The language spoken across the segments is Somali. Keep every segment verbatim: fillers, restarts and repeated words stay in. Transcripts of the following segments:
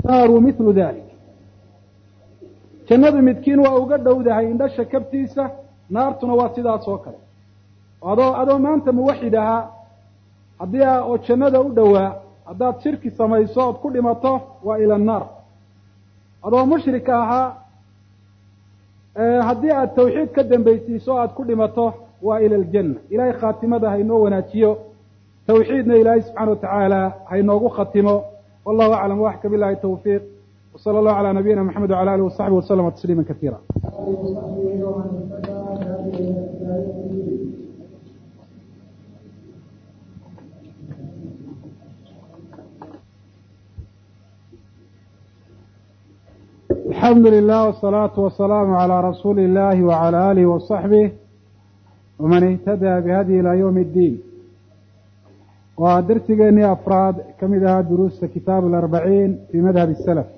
والنار مثل ذلك jannadu midkiin waa uga dhowdahay indhasha kabtiisa naartuna waa sidaas oo kale adoo adoo maanta muwaxid ahaa haddii aa oo jannada u dhowaa haddaad shirki samayso ood ku dhimato waa ila annaar adoo mushrika ahaa haddii aad tawxiid ka dambaysiiso aad ku dhimato waa ila aljanna ilaahay khaatimada haynoo wanaajiyo tawxiidna ilaahay subxaana watacaala haynoogu khatimo wallahu aclam waxka billahi tawfiiq وصلى الله على نبينا محمد وعلى آله وصحبه وسلم تسليما كثيرا. الحمد لله والصلاة والسلام على رسول الله وعلى آله وصحبه ومن اهتدى بهدي إلى يوم الدين. ودرسي أفراد كمدها دروس كتاب الأربعين في مذهب السلف.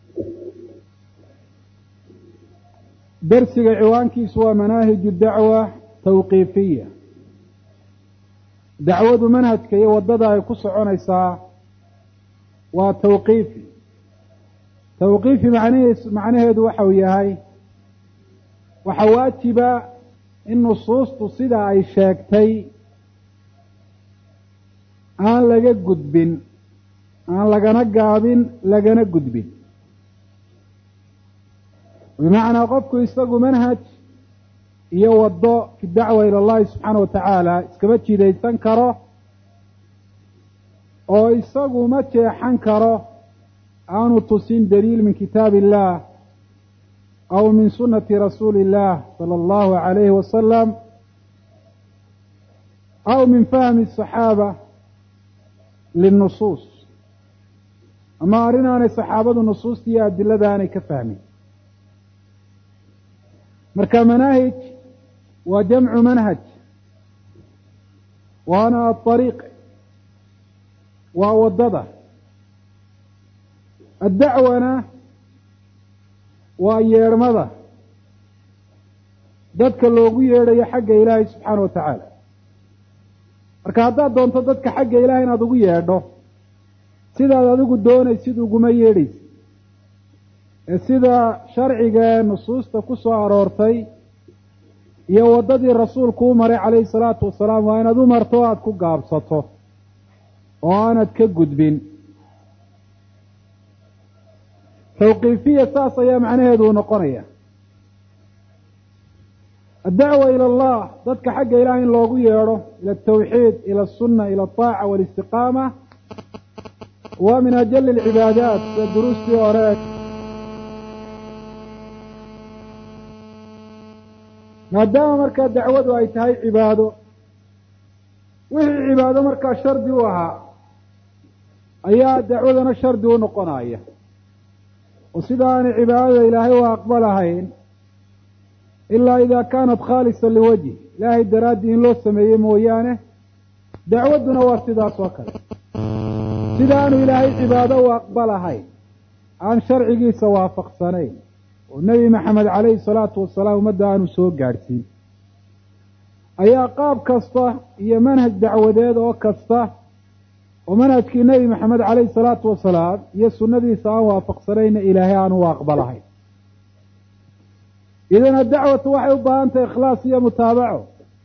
درسي عوانكيس ومناهج الدعوة توقيفية دعوة منهج كي يوددها يقص عنيسا وتوقيفي توقيفي معنيه معنيه دو حوياهي وحواتبا النصوص تصيدها أي شاكتي aan laga gudbin aan lagana gaabin lagana gudbin bimacnaa qofku isagu manhaj iyo waddo fi dacwa ila allahi subxaana watacaala iskama jidaysan karo oo isagu ma jeexan karo aanu tusin daliil min kitaab illah aw min sunnati rasuuli illah sala allahu alayhi wasalam aw min fahmi asaxaaba للنصوص أما أرنا أن الصحابة النصوص هي أدلة ذاني كفهمي مركا مناهج وجمع منهج وأنا الطريق وأوضده الدعوة أنا وأيرمضة ذاتك اللوغية يا حق إلهي سبحانه وتعالى marka haddaad doonto dadka xagga ilaahay inaad ugu yeedho sidaad adigu doonaysid uguma yeedhaysid ee sida sharciga nusuusta ku soo aroortay iyo waddadii rasuulku u maray calayhi salaatu wasalaam waa inaad u marto o aada ku gaabsato oo aanad ka gudbin tawqiifiya saas ayaa macnaheedu u noqonaya الدعوة إلى الله ضدك حق إله إن لوغو يرو إلى التوحيد إلى السنة إلى الطاعة والاستقامة ومن أجل العبادات الدروس في أوراق ما دام مركز دعوة وأيتهاي عباده وهي عباده مركز شرد وها أيها دعوة شرد ونقناية وصدان عبادة إلهي وأقبلهين إلا إذا كانت خالصة لوجه لا الدراد إن لو سميه مويانه دعوتنا وارتداس وكذا سدان إلهي عباده وأقبلها عن شرعه سوافق سنين والنبي محمد عليه الصلاة والسلام مدى أنه سوق قارسين أي قاب كسته هي منهج دعوة ذات وكسته ومنهج النبي محمد عليه الصلاة والسلام يسو النبي سوافق سنين إلهي أنه وأقبلها إذن الدعوة وحي بأنت إخلاصية متابعة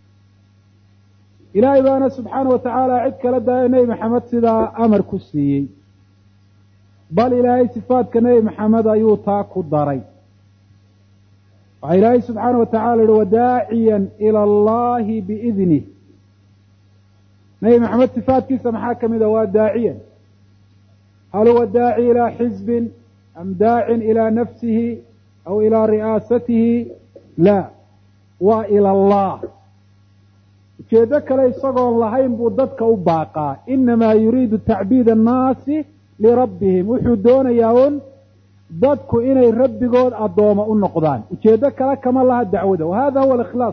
إلهي بأنا سبحانه وتعالى عدك لدى نبي محمد سيدا أمر كسي بل إلهي صفات كنبي محمد أيوتا كداري وإلهي سبحانه وتعالى وداعيا إلى الله بإذنه نبي محمد صفات كيسا محاكم إذا هو داعيا هل هو داعي إلى حزب أم داع إلى نفسه أو إلى رئاسته لا وإلى الله كذلك ليس الله ينبضتك أباقا إنما يريد تعبيد الناس لربهم وحدون ياون ضدك إني ربي قول الضوما النقضان كذلك كما الله الدعوة وهذا هو الإخلاص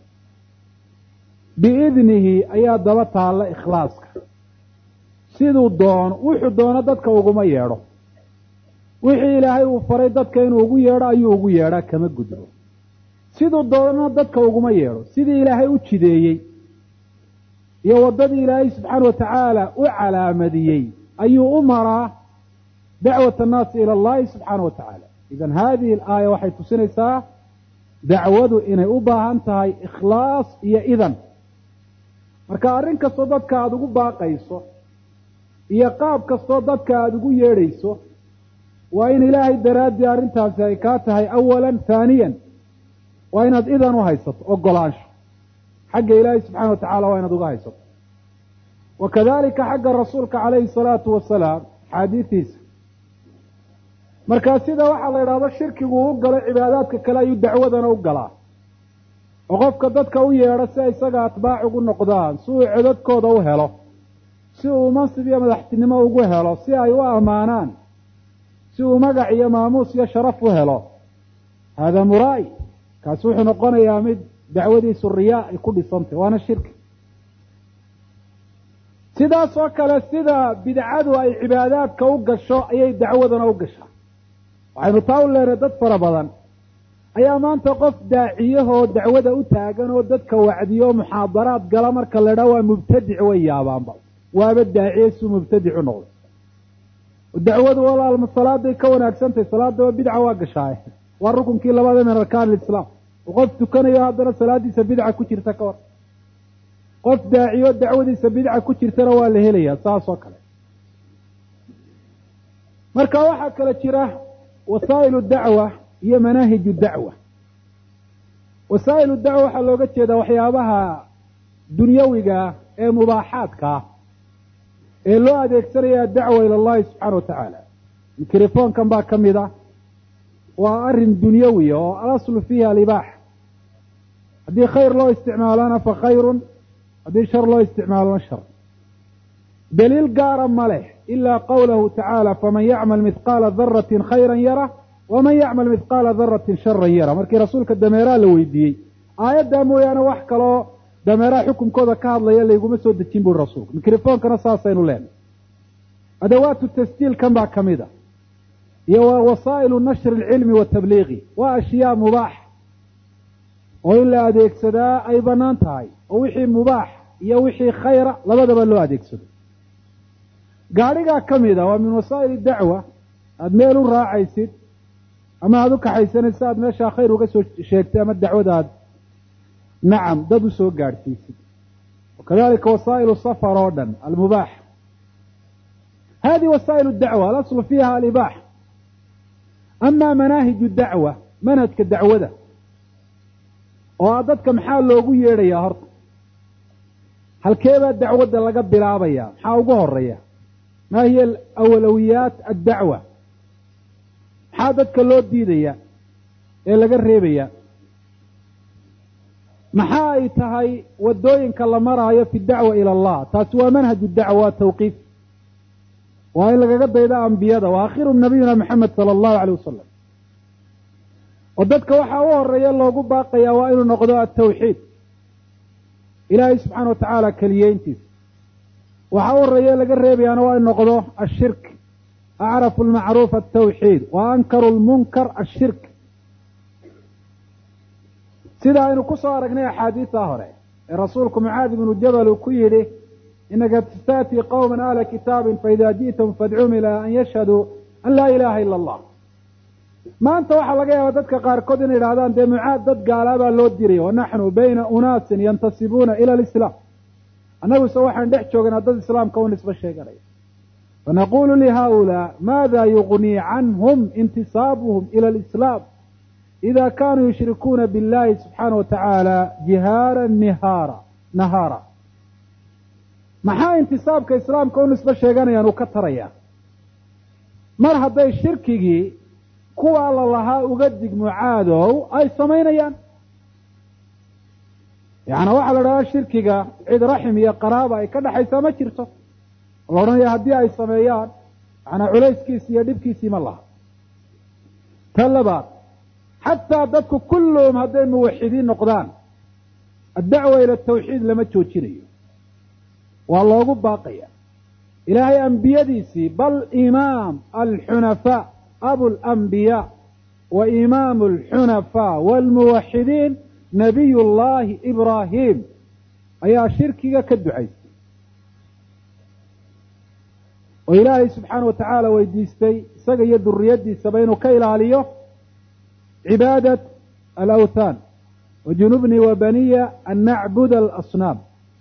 بإذنه أيها ضبطها الله إخلاصك سيدو الضوان وحدون ضدك وقما يارو wixii ilaahay uu faray dadka inuu ugu yeedho ayuu ugu yeedhaa kama gudbo sidoo doona dadka uguma yeedho sidii ilaahay u jideeyey iyo wadadii ilaahay subxaanahu wa tacaala u calaamadiyey ayuu u maraa دعوة الناس إلى الله سبحانه وتعالى. إذن هذه الآية waxay tusinaysaa dacwadu inay u baahan tahay ikhlaas iyo idan. marka arrin kastoo dadka aad ugu baaqayso iyo qaab kastoo dadka aad ugu yeedhayso waa in ilaahay daraadii arrintaasi ay kaa tahay awalan haaniyan waa inaad idan u haysato ogolaansho xagga ilaahay subxaana wa tacaala waa inaad uga haysato wakadalika xagga rasuulka calayhi salaatu wasalaam axaadiistiisa. markaa sida waxaa la yidhahdo shirkigu u galo cibaadaadka kale ayuu dacwadana u galaa oo qofka dadka u yeedho si ay isaga atbaac ugu noqdaan si uu codadkooda u helo si uu mansib iyo madaxtinimo ugu helo si ay u ammaanaan si uu magac iyo maamuus iyo sharaf u helo hada muraa'i kaasi wuxuu noqonayaa mid dacwadiisu riyaa ay ku dhisantay waana shirki. sidaas oo kale sida bidcadu ay cibaadaadka u gasho ayay dacwadana u gashaa. waxaynu taa u leenahay dad fara badan ayaa maanta qof daaciyahoo dacwada u taagan oo dadka wacdiyo muxaadaraad gala marka la idhaha waa mubtadic way yaabaanba waaba daaciye suu mubtadic u noqday. dacwadu walaalma salaaday ka wanaagsantahay salaadaba bidca waa gashaaye waa rukunkii labada min arkaan alislaam oo qof tukanayo haddana salaadiisa bidca ku jirta ka hor qof daaciyo dacwadiisa bidca ku jirtana waa la helayaa saas oo kale. marka waxaa kale jira wasaa'ilu dacwa iyo manaahiju dacwa. wasaa'ilu dacwa waxaa looga jeedaa waxyaabaha dunyawiga ee mubaaxaadka ee loo adeegsanaya dacwa ila allahi subxaana wa tacaala. mikrofoonkan baa ka mid ah waa arrin dunyawiya oo alaslu fiiha alibaax. haddii khayr loo isticmaalana fa khayrun haddii shar loo isticmaalona shar. daliil gaara ma leh ilaa qawlahu tacaala faman yacmal mithqaala daratin khayran yara waman yacmal mithqaala daratin sharan yara. markii rasuulka dameeraha la weydiiyey aayaddaa mooyaane wax kaloo dameeraha xukunkooda ka hadlaya layguma soo dejin buri rasuulku. mikrofoonkana saasaynu leenahay. adawaatu tasjiilkan baa ka mid a iyo waa wasaa'ilu nashri alcilmi watabliiqi waa ashyaa mubaax oo in la adeegsadaa ay bannaan tahay oo wixii mubaax iyo wixii khayra labadaba loo adeegsado. gaadhigaa ka mid a waa min wasaa'il dacwa. aada meel u raacaysid ama aada u kaxaysanaysa aada meeshaa khayr uga soo sheegtay ama dacwadaad nacam dad u soo gaadhsiisid. wakadalika wasaa'ilu safar oo dhan almubaax. hadi wasaa'ilu dacwa alaslu fiiha alibaax. ama manaahiju dacwa manhajka dacwada oo dadka maxaa loogu yeedhayaa horta halkeebaa dacwadda laga bilaabaya maxaa ugu horeeya ma hiya awlawiyaat addacwa maxaa dadka loo diidaya ee laga reebaya maxaa ay tahay wadooyinka la maraayo fi dacwa ila allah. taasi waa manhaju dacwa tawqiif waa in lagaga dayda ambiyada wa aakhiru nabiyuna maxamed sala allahu alayh wasalam. oo dadka waxaa u horeeya loogu baaqayaa waa inuu noqdo atawxiid ilaahay subxaana wa tacaala keliyeyntiisa. waxaa u horeeya laga reebayaana waa inu noqdo ashirk. acrafu lmacruuf atawxiid wa ankaru lmunkar ashirk. sida aynu ku soo aragnay axaadiistaa hore ee rasuulku mucaad ibnu jabal uu ku yidhi inaka tastaatii qowman ahla kitaabin faida ji'tum fadcuum ilaa an yashhaduu an laa ilaha ila allah. maanta waxaa laga yaaba dadka qaarkood inay idhahdaan dee mucaad dad gaalaabaa loo diray wanaxnu bayna unaasin yantasibuuna ila alislaam. annaguse waxaan dhex jooganaa dad islaamka u nisbo sheeganaya. fanaqulu lihaulaa maada yugnii canhum intisaabuhum ila alislaam ida kanuu yushrikuuna biاllahi subxaana wa tacaala jihaara nihaara nahaara. maxaa intisaabka islaamka u nisbo sheeganayaan uu ka tarayaa mar hadday shirkigii kuwa la lahaa uga dig mucaadow ay samaynayaan. yacni waxaa la dhahaa shirkiga cid raxim iyo qaraaba ay ka dhexaysaa ma jirto. la odhanaya haddii ay sameeyaan macnaa culayskiisi iyo dhibkiisii ma laha. ta labaad xataa dadku kulluhum hadday muwaxidiin noqdaan addacwa ila tawxiid lama joojinayo waa loogu baaqaya. ilaahay ambiyadiisii bal imaam alxunafaa abu alambiyaa wa imaamu alxunafaa waalmuwaxidiin nabiy llahi ibraahim ayaa shirkiga ka ducaystay. oo ilaahay subxaana wa tacaala weydiistay isaga iyo duriyaddiisaba inuu ka ilaaliyo cibaadat alawthaan wajunubnii wa baniya an nacbuda alasnaam.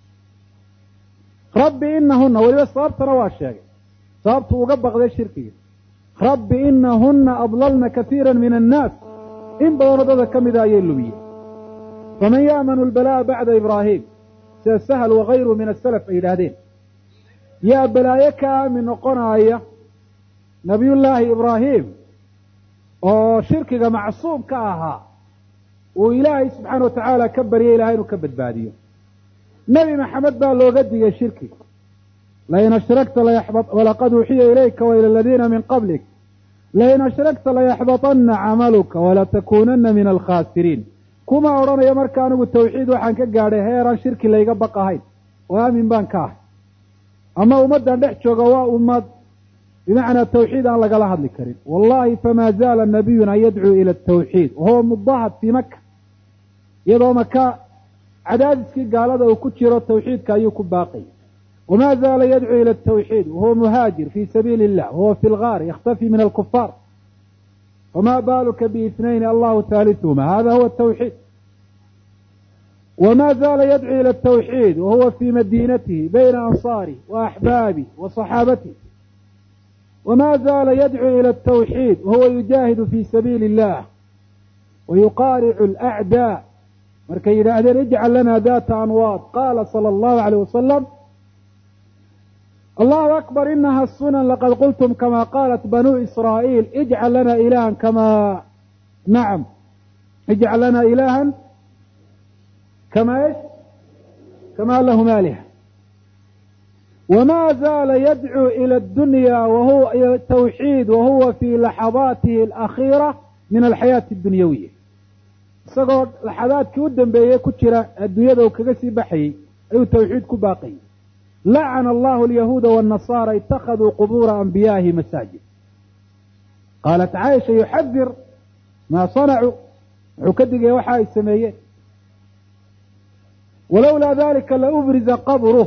rabbi inahuna weliba sababtana waa sheegay, sababtu uga baqday shirkiga. rabbi inahuna adlalna katiira min annaas, in badanoo dada ka mida ayay lumiyeen. faman yaamanu lbalaa'a bacda ibraahim, sida sahal wakayru min asalaf ay yidhaahdeen, yaa balaayo ka aamin noqonaaya nabiyullaahi ibraahim oo shirkiga macsuum ka ahaa, uu ilaahay subxaana wa tacaala ka baryay ilahay inuu ka badbaadiyo. nebi maxamed baa looga digay shirkiga, lain ashragta walaqad uuxiya ilayka waila aladiina min qablik lain ashragta layaxbaطana camaluka walatakuunana min alkhaasiriin. kuma odhanayo marka anigu tawxiid waxaan ka gaadhay heeraan shirki layga baqahayn oo aamin baan ka ahay, ama ummaddan dhex jooga waa ummad bimacnaa tawxiid aan lagala hadli karin. wallahi famaa zaala nabiyuna yadcuu ila atawxiid wahuwa mudahad fii maka, iyadoo maka cadaadiskii gaalada uu ku jiro tawxiidka ayuu ku baaqay. wamaa zaala yadcuu ila atawxiid wahuwa muhaajir fii sabiili illah wahuwa fi lgaar yakhtafi min alkufaar. wamaa baaluka biithnayni allahu haaliثuhuma hada huwa atawxiid. وما زال يدعو إلى التوحيد وهو في مدينته بين أنصاره وأحبابه وصحابته. وما زال يدعو إلى التوحيد وهو يجاهد في سبيل الله ويقارع الأعداء. مركي إذا اجعل لنا ذات أنواط. قال صلى الله عليه وسلم الله أكبر إنها السنن لقد قلتم كما قالت بنو إسرائيل اجعل لنا إلها كما نعم اجعل لنا إلها كما إيش كما لهم آلهة. وما زال يدعو إلى الدنيا وهو إلى التوحيد وهو في لحظاته الأخيرة من الحياة الدنيوية. صغر لحظات كودن بيه كتيرة الدنيا ذو كغسي بحي أي توحيد كباقي. لعن الله اليهود والنصارى اتخذوا قبور أنبيائه مساجد. قالت عائشة يحذر ما صنعوا عكدق وحاي السمية ولولا ذلك لأبرز قبره.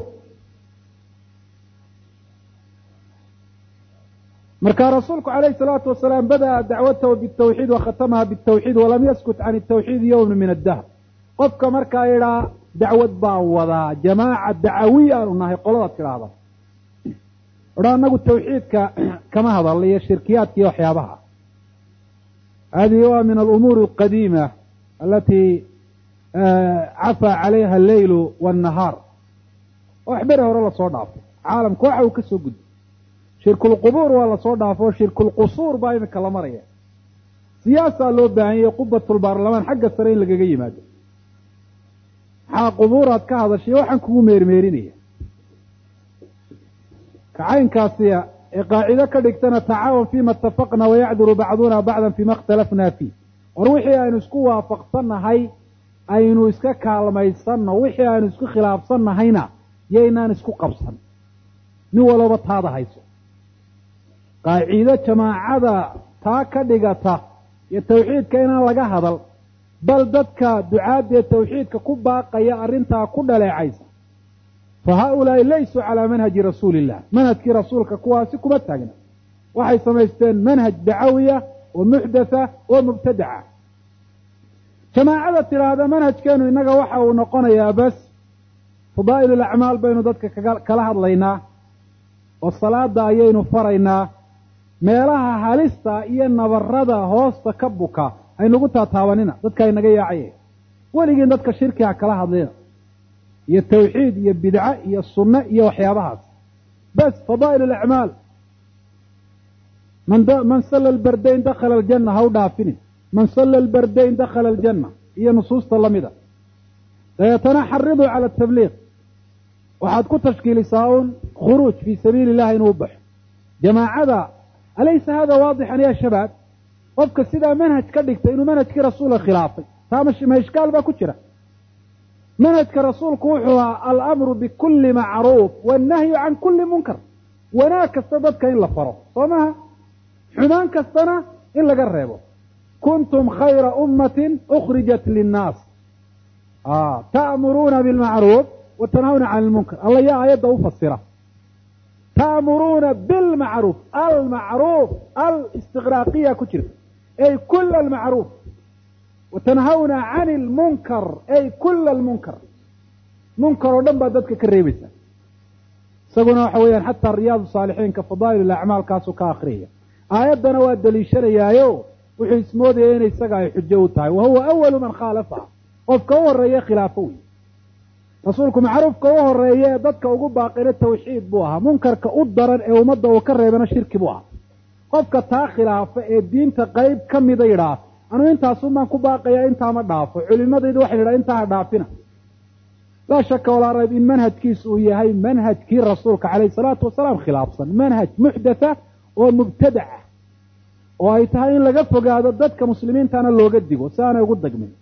مركا رسولك عليه الصلاة والسلام بدأ دعوته بالتوحيد وختمها بالتوحيد ولم يسكت عن التوحيد يوم من الدهر. قفك مركا إلى دعوة باوضا جماعة دعوية أنها قلت كرابة رأنا التوحيد كما هذا اللي هي الشركيات يوحي بها. هذه هو من الأمور القديمة التي عفى عليها الليل والنهار وأحبرها ورا الله صور عالم كوحة وكسو قد شرك القبور ولا صور دافو شرك القصور باين كلامرية سياسة لو باهي قبة البرلمان حق السرين اللي جاي ماده حا قبورات كهذا الشيء وحن كو ميرميرينية كعين كاسية قاعدة كدكتنا تعاون فيما اتفقنا ويعذر بعضنا بعضا فيما اختلفنا فيه وروحي أن اسكوا فقصنا هاي aynu iska kaalmaysanno wixii aynu isku khilaafsannahayna yaynaan isku qabsan nin walaba taada hayso. qaacido jamaacada taa ka dhigata iyo tawxiidka inaan laga hadal bal dadka ducaadda tawxiidka ku baaqaya arrintaa ku dhaleecaysa fa haulaa laysu calaa manhaji rasuulillah manhajkii rasuulka kuwaasi kuma taagna waxay samaysteen manhaj dacawiya oo muxdatha oo mubtadaca. جماعة ترى منهج كانوا إنك وحى ونقنا يا بس فضائل الأعمال بين ضدك كلها ضلينا والصلاة دايين فرينا ما لها هالستا إيه نبردة هوستا كبوكا أي نقطة تاوانينا ضدك إنك يا عيه ولكن ضدك شركة كلها ضلينا هي التوحيد هي البدعة هي السنة هي وحيابها بس فضائل الأعمال من من صلى البردين دخل الجنة هو دافني من صلى البردين دخل الجنة هي نصوص تلميذة لا يتنحرض على التبليغ وحد كنت تشكيل ساون خروج في سبيل الله ينوبح جماعة. أليس هذا واضحا يا شباب؟ وفق السيدة منهج كدكت إنه منهج كرسول الخلافي فمش ما إشكال باكتشرة منهج كرسول كوحها الأمر بكل معروف والنهي عن كل منكر وناك السبب إلا فرق وما حمان كالسنة إلا قربه كنتم خير أمة أخرجت للناس آه. تأمرون بالمعروف وتنهون عن المنكر. الله يا آيات أفسره تأمرون بالمعروف المعروف الاستغراقية كتير أي كل المعروف وتنهون عن المنكر أي كل المنكر منكر ودنب ضدك كريبسة سقنا حويا حتى الرياض الصالحين كفضائل الأعمال كاسو كآخرية آياتنا والدليشان يايو وحي اسمود يني سقا يحجوتها وهو أول من خالفها وفكوه الرئيه خلافوي رسولكم معروف كوه الرئيه ضدك وقو باقين التوحيد بوها منكر كأدرا او مدى وكرر من الشرك بوها قفك تا خلاف الدين تقيب كم يضيرا أنا انت أصلا كو باقيا انت ما دافع علماء ضد واحد انت دافنا لا شك ولا ريب إن منهج كيس وياهي منهج كي رسولك عليه الصلاة والسلام خلافا منهج محدثة ومبتدعة وهي تهين لقفق هذا ضدك مسلمين تانا اللو قدقوا سانا يقدق منه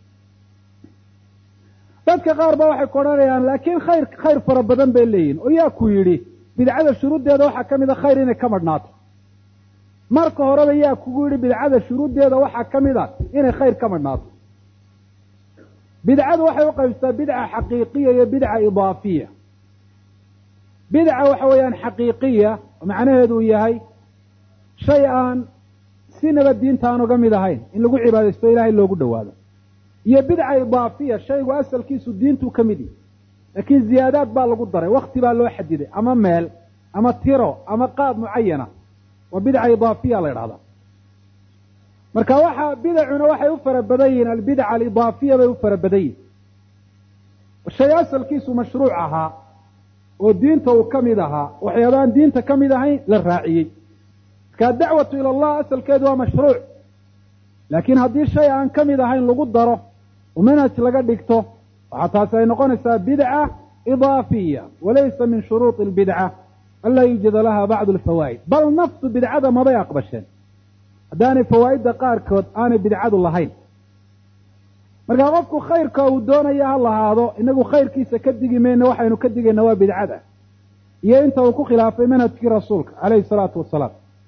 ضدك غاربا waxay koranayaan laakiin khayr khayr fara badan bay leeyihiin oo yaa ku yiri bidcada shuruudeeda waxa kamida khayr inay ka madnaato marka horeba yaa ku yiri bidcada shuruudeeda waxa kamida inay khayr ka madnaato bidcadu waxay u qaybtaa bidca xaqiiqiya iyo bidca idaafiya bidca waxa weeyaan xaqiiqiya macnaheedu yahay shay aan sinaba diinta aan uga mid ahayn in lagu cibaadeysto ilaahay loogu dhawaado iyo bidca idaafiya shaygu asalkiisu diintu ka mid yahay laakiin ziyaadaad baa lagu daray waqti baa loo xadiday ama meel ama tiro ama qaab muayana wa bidca idaafiya la yiraahdo marka waxa bidcuna waxay u farabaday al bidca al idaafiya bay u farabaday shay asalkiisu mashruuc aha oo diinta uu ka mid aha waxyaabaan diinta ka mid ahayn la raaciyay ka dacwatu ila Allah asalkeedu waa mashruuc laakiin haddii shay aan ka mid ahayn lagu daro ومنهج لقد دكتو وحتى سينقون بدعة إضافية وليس من شروط البدعة ألا يوجد لها بعض الفوائد بل نفس بدعة ما بيقبل شيء داني فوائد قاركود أنا بدعة اللهين مرقا قفكو خير كودونا يا الله هذا إنه خير كيسا كدقي من وحي إنه كدقي إنه بدعة يا أنت وكو خلاف منهج رسولك عليه الصلاة والسلام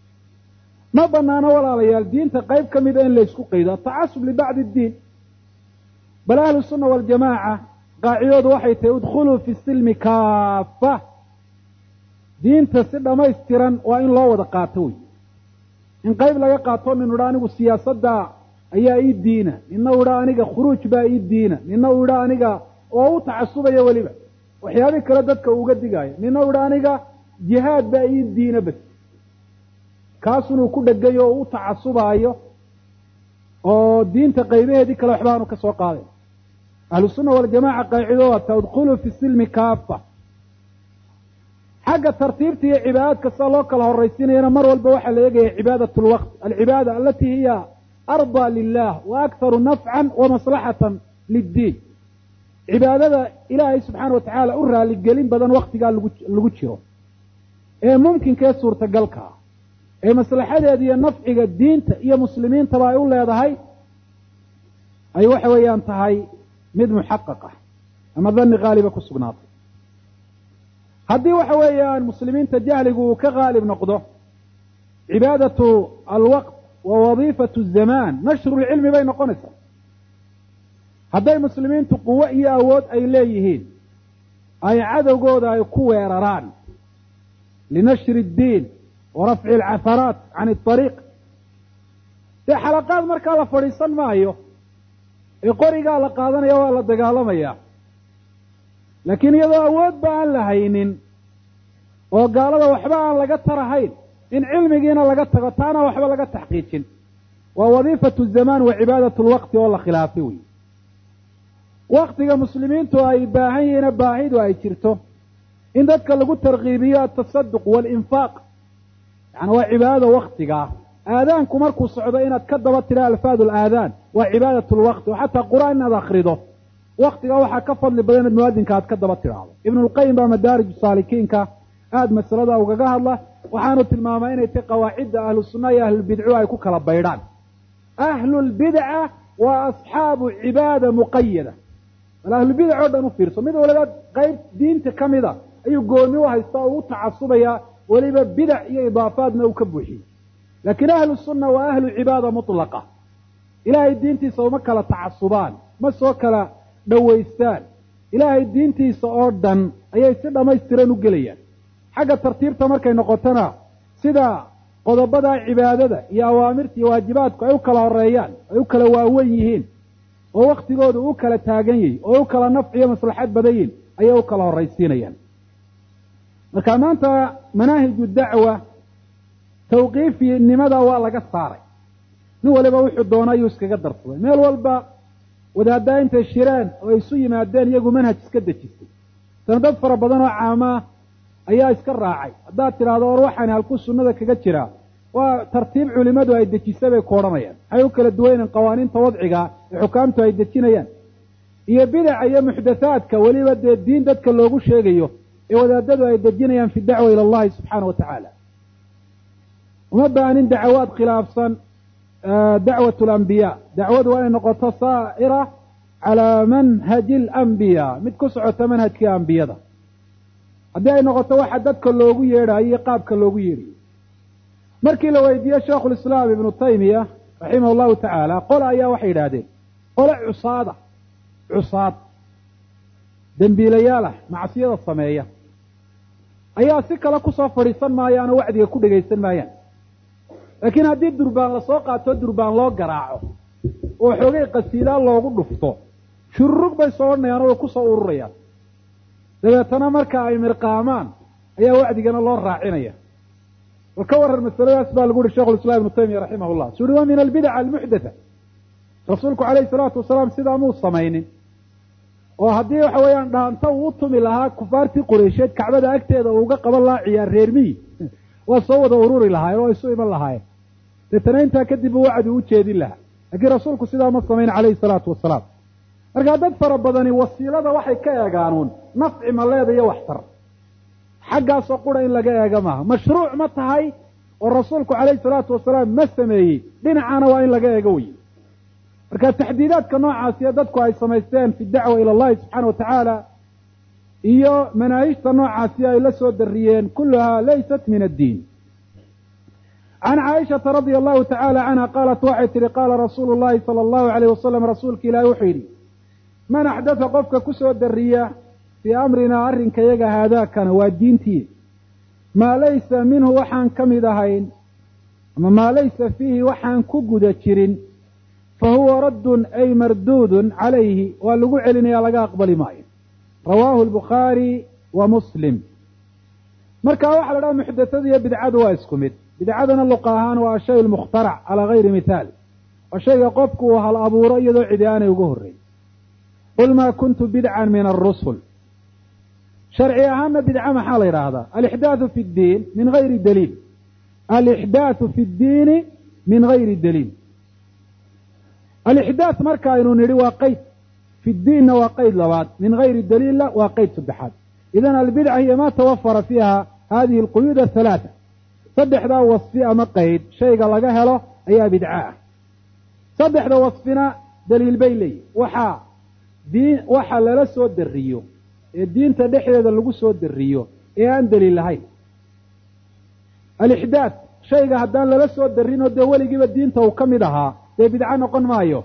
ما بنانا ولا ليال دين تقيب كمدين ليسكو قيدا تعصب لبعض الدين بل أهل السنة والجماعة قاعدود وحي تدخلوا في السلم كافة دين تسد ما يسترن وإن الله ودقاتوي إن قيب لغا قاتون إنه رانيق السياسة دا أي أي دينة إنه رانيق خروج با أي دينة إنه رانيق وهو تعصب يا وليبا وحيالي كردتك وقد قاية إنه رانيق جهاد با أي دينة بس كاسونو كود قاية وهو تعصب أيه ودين تقيبه دي كلا حبانو كسو قادم أهل السنة والجماعة قاعدوا تدخلوا في السلم كافة حق ترتيبتي عبادات كالصلاة كالها الرئيسين هنا مر والبوحة اللي عبادة الوقت العبادة التي هي أرضى لله وأكثر نفعا ومصلحة للدين عبادة إلهي سبحانه وتعالى أرها للقليل بدن وقت قال لقتشره إيه ممكن كيسور تقلقها إيه مصلحة هذه النفع الدين يا مسلمين تبا يقول لي هذا هاي أي وحوية أنت هاي مد محققة أما ظن غالبة كالسقناط هذه وحوية المسلمين تجاهلوا كغالب نقضه عبادة الوقت ووظيفة الزمان نشر العلم بين قنصة هذه المسلمين تقوى إياود أي ليهين أي عدو قود أي قوة يراران لنشر الدين ورفع العثرات عن الطريق في حلقات مركالة فريسان مايو يقوري قال قادنا يا والله دقالما يا لكن إذا أود بأن لهين وقال له وحبا لقد ترهين إن علمي جينا لقد تغطانا وحبا لقد تحقيقين ووظيفة الزمان وعبادة الوقت والله خلافي وقت مسلمين تو أي باهين باهيد وأي ترتو إن ذاتك لقد ترغيبيات التصدق والإنفاق يعني هو عبادة وقتك آذانكم مركو الصعودين تكذبت تلا الفاظ الآذان وعبادة الوقت وحتى قرآن هذا أخرده وقتك وحا كفض لبدين الموادين كانت كذبت تلا ابن القيم بمدارج السالكين كا آد مسألة وقاقها الله وحانت المامين يتي قواعد أهل السنة أهل البدعة يكون كالبيران أهل البدعة وأصحاب عبادة مقيدة أهل البدعة عودة نفيرسوا ماذا ولا قيب دين تكمدة أي قوميوها يستووا تعصبيا وليبا بدع إيه إضافاتنا وكبوحي لكن أهل السنة وأهل العبادة مطلقة إلهي الدين تيسا مكلا تعصبان مسوكلا دويستان إلهي الدين تيسا أردن أي سيدا ما يسترانوا قليا xagga tartiibta markay noqotona sida qodobada cibaadada iyo awaamirta iyo waajibaadku ay u kala horeeyaan ay u kala waaweyn yihiin oo waktigoodu u kala taagan yihin oo u kala nafci iyo maslaxad badan yihin ayay u kala horraysiinayaan marka maanta manaahiju dacwa tawqiifinimada waa laga saaray nin waliba wuxuu doona ayuu iskaga darsaday meel walba wadaaddaa intay shireen oo ay isu yimaadeen iyagu manhaj iska dejistay sana dad fara badan oo caamaa ayaa iska raacay haddaad tidhaahdo or waxaani halkuu sunnada kaga jiraa waa tartiib culimadu ay dejisay bay ku odhanayaan waxay u kala duwayneen qawaaniinta wadciga ee xukaamtu ay dejinayaan iyo bidaca iyo muxdathaadka weliba dee diin dadka loogu sheegayo ee wadaadadu ay dejinayaan fi dacwa ila allahi subxaana wa tacaala uma baanin dacawaad khilaafsan dacwat alambiyaa dacwadu waa inay noqoto saa'ira calaa manhaji alambiyaa mid ku socota manhajkii ambiyada haddii ay noqoto waxa dadka loogu yeedhayo iyo qaabka loogu yeedhayo markii la weydiiyey sheikhulislaam ibnu taymiya raximah allahu tacaala qole ayaa waxay yidhaahdeen qole cusaada cusaad dembiilayaal ah macsiyada sameeya ayaa si kale kusoo fadhiisan maayaan oo wacdiga ku dhegaysan maayaan laakiin haddii durbaan lasoo qaato durbaan loo garaaco oo xoogay qasiidaa loogu dhufto shururug bay soo odhanayaan oo way kusoo ururayaan dabeetana marka ay mirqaamaan ayaa wacdigana loo raacinaya war ka waran masaladaas baa lagu yihi sheikhulislaam ibnu taymiya raximahullah suu uhi waa min albidaca almuxdatha rasuulku calayhi salaatu wasalaam sidaa muu samaynin oo haddii waxa weeyaan dhaanta uu u tumi lahaa kufaartii qureysheed kacbada agteeda uu uga qaban lahaa ciyaar reermiyi waa soo wada ururi lahaayeen oo isu iman lahaayeen deetana intaa kadib uu wacdi u jeedin lahaa laakiin rasuulku sidaa ma samayn calayhi salaatu wasalaam markaa dad fara badani wasiilada waxay ka eegaanuun nafci ma leeda iyo waxtar xaggaasoo qura in laga eega maaha mashruuc ma tahay oo rasuulku calayhi salaatu wasalaam ma sameeyey dhinacana waa in laga eego wey marka taxdiidaadka noocaasiyo dadku ay samaysteen fi dacwa ila allahi subxaana wa tacaala iyo manaahijta noocaasi ay la soo dariyeen kulluhaa laysat min addiin can caaishata radia allahu tacaala canha qaalat waxay tihi qaala rasuulu llahi sala allahu alayh wasalam rasuulka ilaahi wuxuu yidhi man axdatha qofka ku soo dariya fii amrinaa arrinka yaga haadaakana waa diintii maa laysa minhu waxaan ka mid ahayn ama maa laysa fiihi waxaan ku guda jirin fa huwa raddun ay marduudun calayhi waa lagu celinayaa laga aqbali maayo rawaahu albukhaari wa muslim marka waxaa la dhaha muxdathada iyo bidcadu waa isku mid bidcadana luqa ahaan waa ashay almukhtarac calaa gayri mithaal waa shayga qofku uu hal abuuro iyadoo cidi aanay uga horreyn qul maa kuntu bidcan min alrusul sharci ahaanna bidca maxaa la yidhaahdaa alixdaathu fi ddiin min gayri daliil alixdaathu fi ddiini min gayri daliil alixdaath marka aynu nidhi waa qeyd fi ddiinna waa qeyd labaad min gayri daliilla waa qeyd saddexaad idan albidca hiya ma tawafara fiiha hadihi alquyuud athalaata saddexdaa wasfi ama qeyd shayga laga helo ayaa bidca ah saddexda wasfina daliil bay leeyihin waxaa diin waxa lala soo dariyo ee diinta dhexdeeda lagu soo dariyo ee aan daliil lahayn alixdaath shayga haddaan lala soo darinoo dee weligiiba diinta uu ka mid ahaa dee bidco noqon maayo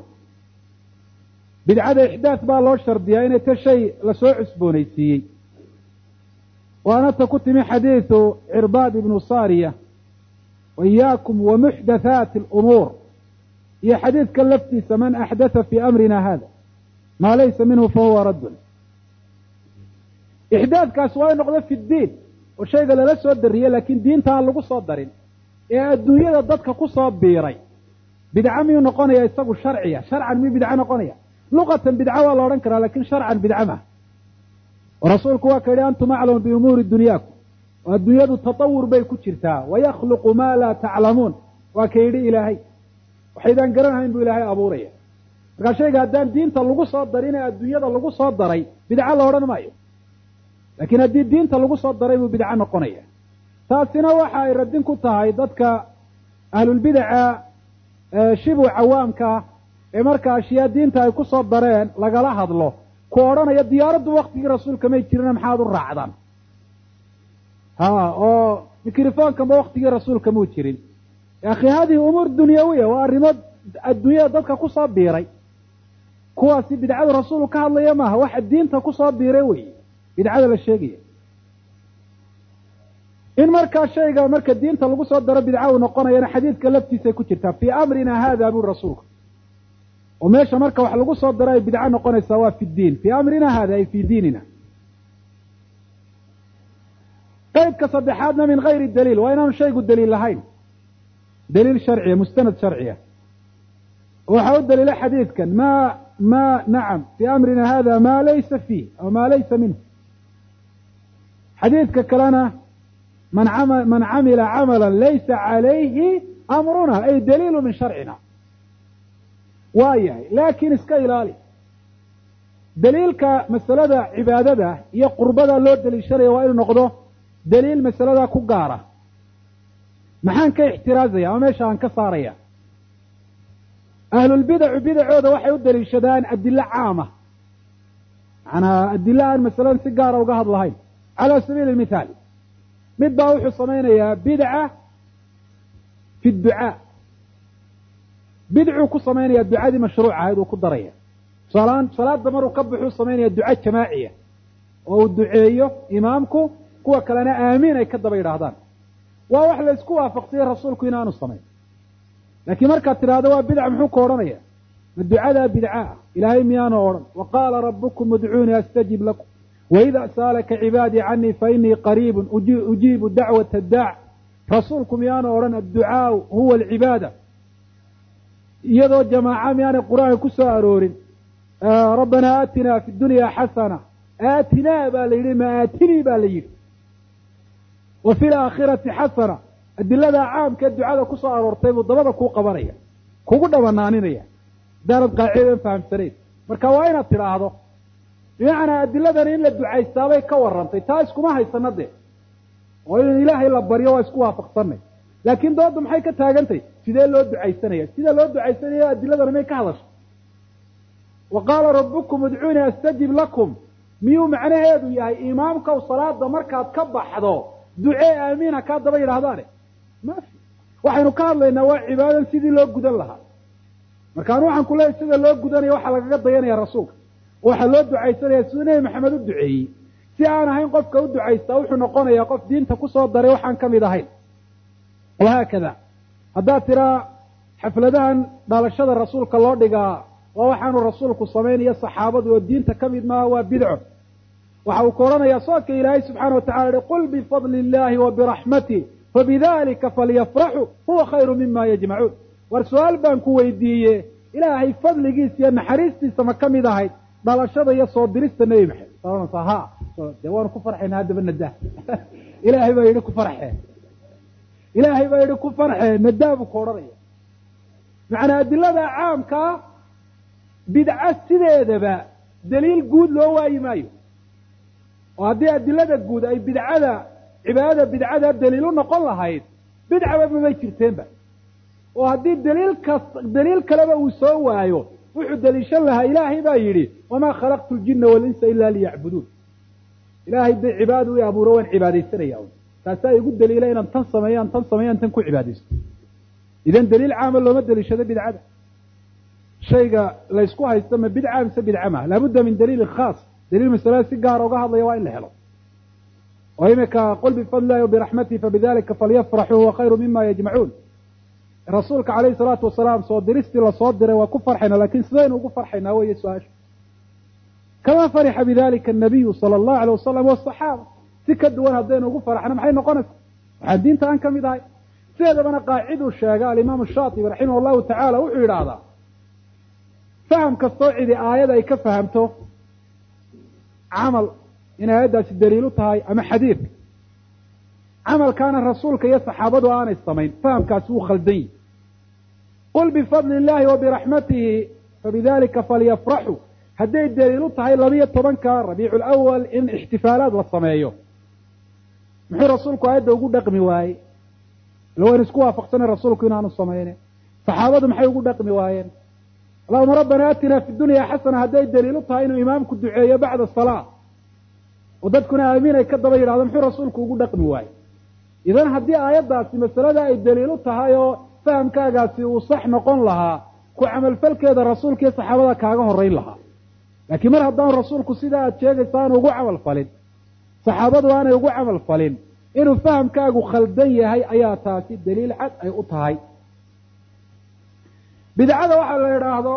bidcada ixdaath baa loo shardiyaa inay ta shay lasoo cusboonaysiiyey waana ta ku timi xadiidu cirbaad ibnu saariya wa iyaakum wa muxdathaati alumuur iyo xadiidkan laftiisa man axdatha fii amrina hada maa laysa minhu fahuwa raddun ixdaadkaas waa in noqdo fi ddiin oo shayga lala soo dariyey laakiin diinta aan lagu soo darin ee adduunyada dadka ku soo biiray bidca miyuu noqonaya isagu sharciya sharcan miyuu bidco noqonaya luqatan bidca waa la odhan karaa lakin sharcan bidca maha oo rasuulku waa ka yidhi antum aclamu biumuuri dunyaakum oo adduunyadu tatawur bay ku jirtaa wayakhluqu maa laa taclamuun waa ka yidhi ilaahay waxaydaan garanahayn buu ilaahay abuuraya markaa shayga haddaan diinta lagu soo darin ee adduunyada lagu soo daray bidco la odhan maayo laakiin haddii diinta lagu soo daray buu bidco noqonaya taasina waxa ay radin ku tahay dadka ahlulbidaca shibu cawaamka ee marka ashyaa diinta ay ku soo dareen lagala hadlo ku odhanaya diyaaraddu waktigii rasuulka may jirina maxaad u raacdaan ha oo mikrofonkama waktigii rasuulka muu jirin ya akhi hadihi umuur dunyawiya waa arrimo adduunyada dadka ku soo biiray kuwaasi bidcadu rasuulu ka hadlaya maaha waxa diinta ku soo biiray wey bidcada la sheegaya in markaa shayga marka diinta lagu soo daro bidca uu noqonayana xadiidka laftiisa ku jirtaa fii amrina hada buu rasuulku oo meesha marka wax lagu soo daro ay bidca noqonaysaa waa fi diin fii amrina hada ay fii diinina. qaybka saddexaadna min gayri daliil waa inaanu shaygu daliil lahayn daliil sharciya mustanad sharciya. waxaa u daliila xadiidkan ma ma nacam fii amrina hada ma laysa fiih aw ma laysa minhu. xadiidka kalena man ama man camila camala laysa calayhi amruna ay daliilu min sharcina. waa yahay laakiin iska ilaali daliilka masalada cibaadada iyo qurbada loo daliishanaya waa inuu noqdo daliil masaladaa ku gaara. maxaan ka ixtiraazaya ama meesha aan ka saaraya ahlulbidacu bidacooda waxay u daliishadaan adilo caama macanaa adilo aan masaladan si gaara uga hadlahayn. cala sabiili mithaal mid baa wuxuu samaynayaa bidca fi ducaa bidcuu ku samaynaya ducadii mashruuca ahayd uu ku daraya. tusaalahaan salaada maruu ka baxuu samaynaya duca jamaaciya oo uu duceeyo imaamku kuwa kalena aamiin ay ka daba yidhaahdaan. waa wax la isku waafaqsiyey rasuulku inaanu samayn. laakiin markaad tidhaahdo waa bidca muxuu ka odhanaya ma ducadaa bidca ah ilaahay miyaanu odhan wa qaala rabbukum udcuunii astajib lakum waida saalaka cibaadii canii fainii qariibun ujiibu dacwata addaac. rasuulku miyaanu odhan adducaau huwa alcibaada iyadoo jamaaca miyaanay qur-aanka ku soo aroorin rabbanaa aatinaa fi dunya xasana aatinaa baa la yidhi ma aatinii baa la yidhi wa fi laakhirati xasana. adiladaa caamkee ducada ku soo aroortay buu dabada kuu qabanaya kugu dhabanaaninaya hadaanad qaacidadan fahamsanayn. marka waa inaad tidhaahdo bimacnaa adiladani in la ducaystaabay ka warrantay taa iskuma haysana dee oo in ilaahay la baryo waa isku waafaqsanay. laakiin dooda maxay ka taagantay sidee loo ducaysanaya sida loo ducaysanaya adiladana may ka hadasho. wa qaala rabbukum udcuunii astajib lakum miyuu macnaheedu yahay imaamkow salaada markaad ka baxdo ducee aamiina kaa daba yidhaahdaane maafi. waxaynu ka hadlaynaa waa cibaadan sidii loo gudan lahaa. markaan waxaan ku leeyahy sida loo gudanaya waxaa lagaga dayanaya rasuulka waxaa loo ducaysanaya siduu nebi maxamed u duceeyey. si aan ahayn qofka u ducaystaa wuxuu noqonayaa qof diinta kusoo daray waxaan ka mid ahayn. wahaakada haddaad tiraa xafladahan dhalashada rasuulka loo dhigaa waa waxaanu rasuulku samaynayo saxaabadu oo diinta ka mid maaha waa bidco. waxa uu ka odhanayaa soodka ilaahay subxaana watacala hi qul bifadli illahi wa biraxmatih fabidalika falyafraxuu huwa khayru mima yajmacuun. war su-aal baan ku weydiiye ilaahay fadligiisa iyo naxariistiisa ma ka mid ahayd dhalashada iyo soo dirista nebi maxamed ha dee waanu ku farxayna haddaba nadah ilaahay baa yidhi ku farxee ilaahay baa yidhi ku farxee nadaa buu ka odhanaya. macnaa adilada caamkaa bidca sideedaba daliil guud loo waayi maayo oo haddii adilada guud ay bidcada cibaadada bidcada daliil u noqon lahayd bidcaba mamay jirteenba. oo haddii daliil kas daliil kaleba uu soo waayo wuxuu daliishan lahaa ilaahay baa yidhi wamaa khalaqtu ljina walinsa ila liyacbuduun. ilaahay bay cibaada u abuuro waan cibaadaysanaya un taasaa igu daliila inaan tan sameeyaan tan sameeyaan tan ku cibaadaysto. idan daliil caama looma daliishado bidcada. shayga la ysku haysto ma bidca mise bidca ma laabudda min daliilin khaas daliil masalada si gaara uga hadlaya waa in la helo. oo imika qul bifadli illahi wabiraxmatihi fabidalika falyafraxuu huwa khayru mima yajmacuun. rasuulka calayhi salaatu wasalaam soo diristii lasoo diray waa ku farxayna lakin sidaynu ugu farxaynaa weeye su-aasha. kama farixa bidalika anabiyu sala allahu alayh wasalam wasaxaaba. si ka duwan haddaynu ugu faraxno maxay noqonaysa waxaan diinta aan ka mid ahay. sideedabana qaaciduu sheega alimaamu shaatibi raximah allahu tacaala wuxuu yidhaahdaa faham kastoo cidi aayad ay ka fahamto camal in aayaddaasi daliilu tahay ama xadiidka camalkaana rasuulka iyo saxaabadu aanay samayn fahamkaasi wuu khaldan yihi. qul bifadli illahi wa biraxmatihi fabidalika falyafraxuu hadday daliilu tahay labiyo tobanka rabiicu lawal in ixtifaalaad la sameeyo muxuu rasuulku aayadda ugu dhaqmi waayey ila waynu isku waafaqsanay rasuulku inaanu samayne saxaabadu maxay ugu dhaqmi waayeen allahuma rabbana aatina fi dunya xasana hadday daliilu tahay inuu imaamku duceeyo bacda salaa oo dadkuna aamiin ay ka daba yidhahdo muxuu rasuulku ugu dhaqmi waayey. idan haddii aayaddaasi masalada ay daliilu tahay oo fahamkaagaasi uu sax noqon lahaa ku camalfalkeeda rasuulka iyo saxaabada kaaga horeyn lahaa. laakiin mar haddaan rasuulku sidaa aad sheegaysa aanu ugu camal falin saxaabadu aanay ugu camal falin inuu fahamkaagu khaldan yahay ayaa taasi daliil cad ay u tahay. bidcada waxaa la yidhaahdo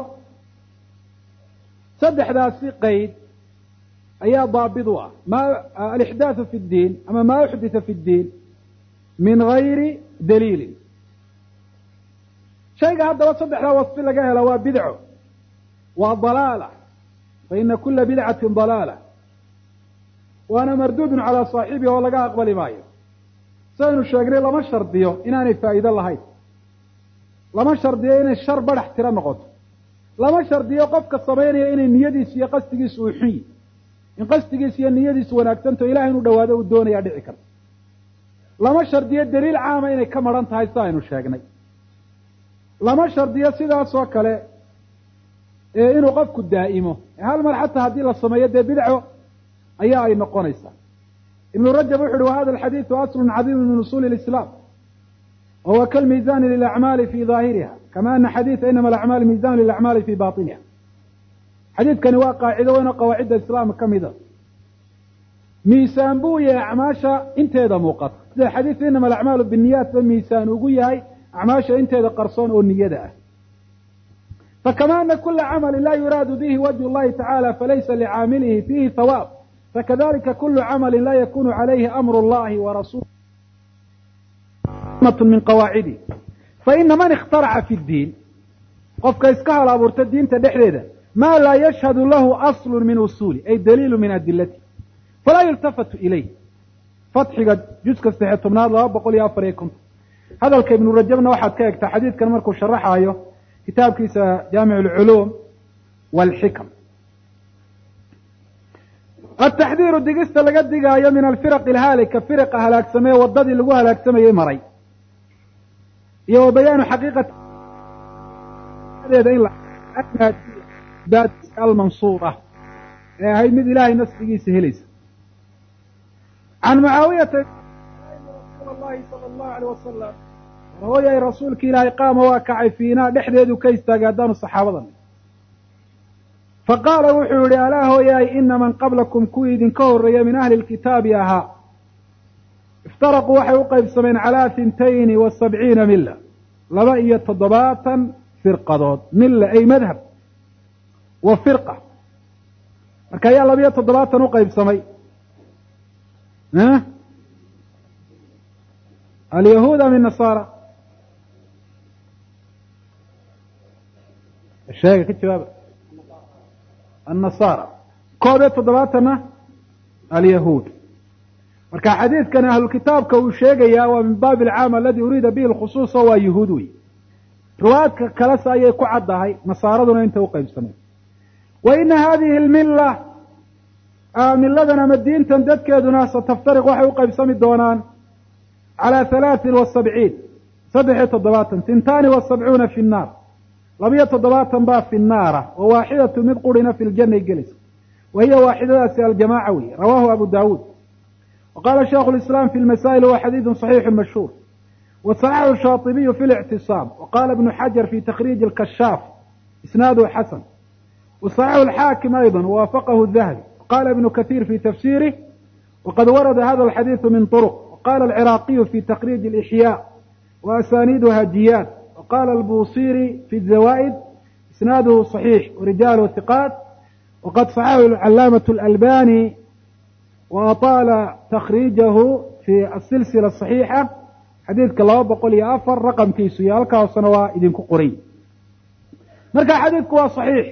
saddexdaasi qeyd ayaa daabid u ah. ma alixdaathu fi ddiin ama maa uxdita fi ddiin min gayri daliilin. shayga haddaba saddexdaa wasfi laga hela waa bidco, waa dalaala, fa ina kula bidcatin dalaala, waana marduudun calaa saaxibihi oo laga aqbali maayo. saynu sheegnay lama shardiyo inaanay faa'iido lahayn, lama shardiyo inay shar badhax tiro noqoto, lama shardiyo qofka samaynaya inay niyadiisu iyo qasdigiisu uu xun yihi. in qasdigiisu iyo niyadiisu wanaagsanto ilahay inuu dhawaado uu doonayaa dhici karta. lama shardiyo daliil caama inay ka maran tahay sida aynu sheegnay. lama shardiyo sidaas oo kale ee inuu qofku daa'imo, hal mar xataa haddii la sameeyo dee bidco ayaa ay noqonaysaa. ibnu rajab wuxu uhi wahada alxadiidu aslun cadiimu min usuuli اlislaam wahuwa kalmiizaani lilacmaali fi daahiriha kama ana xadiida inama alacmaal miizan lilacmaali fi baطiniha. xadiidkani waa qaacido weyn oo qawaacidda islaamka ka mida. miisaan buu yahay acmaasha inteeda muuqata, sida xadiidka inama alacmaalu binniyaat ba miisaan ugu yahay acmaasha inteeda qarsoon oo niyada ah. fakama ana kula camali laa yuraadu bihi wajhu اllahi tacala falaysa licaamilihi fiihi hawaab, fakadalika kulu camali laa yakunu calayhi amru اllahi warasuulih min qawaacidi. faina man ikhtaraca fi ddiin, qofka iska hal abuurta diinta dhexdeeda ma laa yashhadu lahu aslu min usuuli ay daliilu min adilati falaa yultafatu ilayh. fatxiga juska saddex tobnaad laba boqol iyo afar iyo konton. hadalka ibnu rajabna waxaad ka egtaa xadiidkan markuu sharaxaayo kitaabkiisa jaamic alculuum waalxikam. ataxdiiru digista laga digaayo min alfiraq alhaalika, firiqa halaagsamee waddadii lagu halaagsamayey maray, iyo wa bayaanu xaqiiqadeeda in almansuura ee ahayd mid ilaahay nasrigiisa helaysa. can mucaawiyata rasuul allahi sala allahu aleyh wasalam, hooyay rasuulki ilaahay qaama waa kacay fiinaa dhexdeedu ka istaagay haddaanu saxaabadan. faqaala wuxuu yihi alaa hooyaay ina man qablakum kuwii idinka horreeya min ahli lkitaabi ahaa iftaraquu waxay u qaybsameen calaa hintayni wa sabciina mila, laba iyo toddobaatan firqadood. mila ay madhab wa firqa, marka ayaa laba iyo toddobaatan u qaybsamay. alyahuuda min nasaara, sheega ka jawaaba. annasaara koob iyo toddobaatanna alyahuud. marka xadiidkan ahlulkitaabka uu sheegayaa waa min baabi alcaam aladi uriida bihi lkhusuus oo waa yuhuud wey. riwaayadka kalese ayay ku caddahay nasaaraduna inta u qaybsameen. wa ina hadihi lmilla, milladan ama diintan dadkeeduna sataftariq waxay u qaybsami doonaan calaa halaatin wa sabciin, saddex iyo toddobaatan. tintaani wa sabcuuna fi nnaar, labiyo toddobaatan baa fi nnaara, wa waaxidatu mid qurina fi ljanay gelaysa, wa hiya waaxidadaasi aljamaaca wey. rawaahu abu daawuud. wa qaala shaikhu lislaam fi lmasaa'il huwa xadiidun saxiixu mashhuur, wa saxaxahu shaatibiyu fi lictisaam, wa qaala ibnu xajar fi takhriiji alkashaaf isnaaduhu xasan, wa saxaxahu alxaakim ayضa wawaafaqahu dahabi. qala ibnu kahiir fi tafsirih waqad warada hada alxadiidu min طuruq. waqala alciraaqiyu fi takhriiji alixyaa wa asaniiduha jiyaad. waqala albusiri fi zawaa'id isnaaduhu صaxiix warijaaluhu hiqaat. waqad saxaxahu alcalaamaة alalbani wa ataala takhriijahu fi asilsila صaxiixa, xadiidka laba boqol iyo afar raqamkiisu iyo halkaa hoosena waa idinku qoray. marka xadiidku waa صaxiix.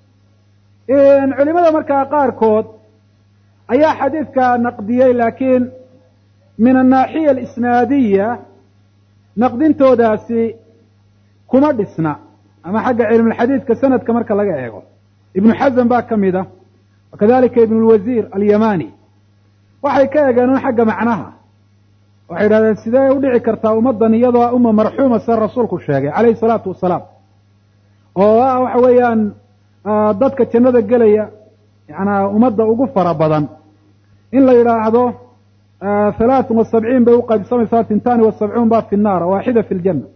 culimada markaa qaarkood ayaa xadiidka naqdiyey, laakiin min annaaxiya alisnaadiya naqdintoodaasi kuma dhisna, ama xagga cilmulxadiidka sanadka marka laga eego. ibnu xasan baa ka mid a, wakadalika ibnu lwasiir alyamani. waxay ka eegeen un xagga macnaha, waxay yidhahdeen sidee u dhici kartaa ummaddan iyadoo umma marxuuma sida rasuulku sheegay calayhi salaatu wasalaam, oo ah waxa weeyaan dadka jannada gelaya yanaa ummadda ugu fara badan, in la yidhaahdo halaatun wa sabciin bay u qaybsamaysaa, tintaani wa sabcuun baa fi nnaar, waaxida fi ljanna.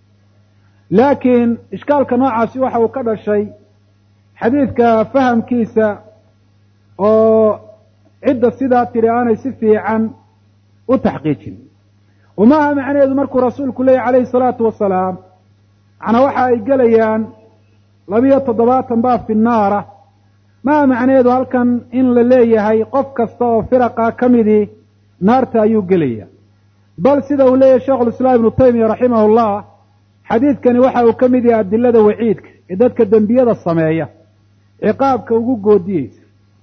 laakiin ishkaalka noocaasi waxa uu ka dhashay xadiidka fahamkiisa oo cidda sidaa tiri aanay si fiican u u taxqiijin. وماها معنى مركو رسولك الله عليه الصلاة والسلام عنا وحا يقليان لبيا تضباطا باب في النار ما معنى هل كان إن لليه هي قف كستو فرقا كمدي نارتا يقليا بل سيده وليه الشيخ الإسلام ابن تيمية رحمه الله حديث كان وحا وكمدي عبد الله وعيدك إدادك الدنبية الصمعية عقابك وقوقو ديس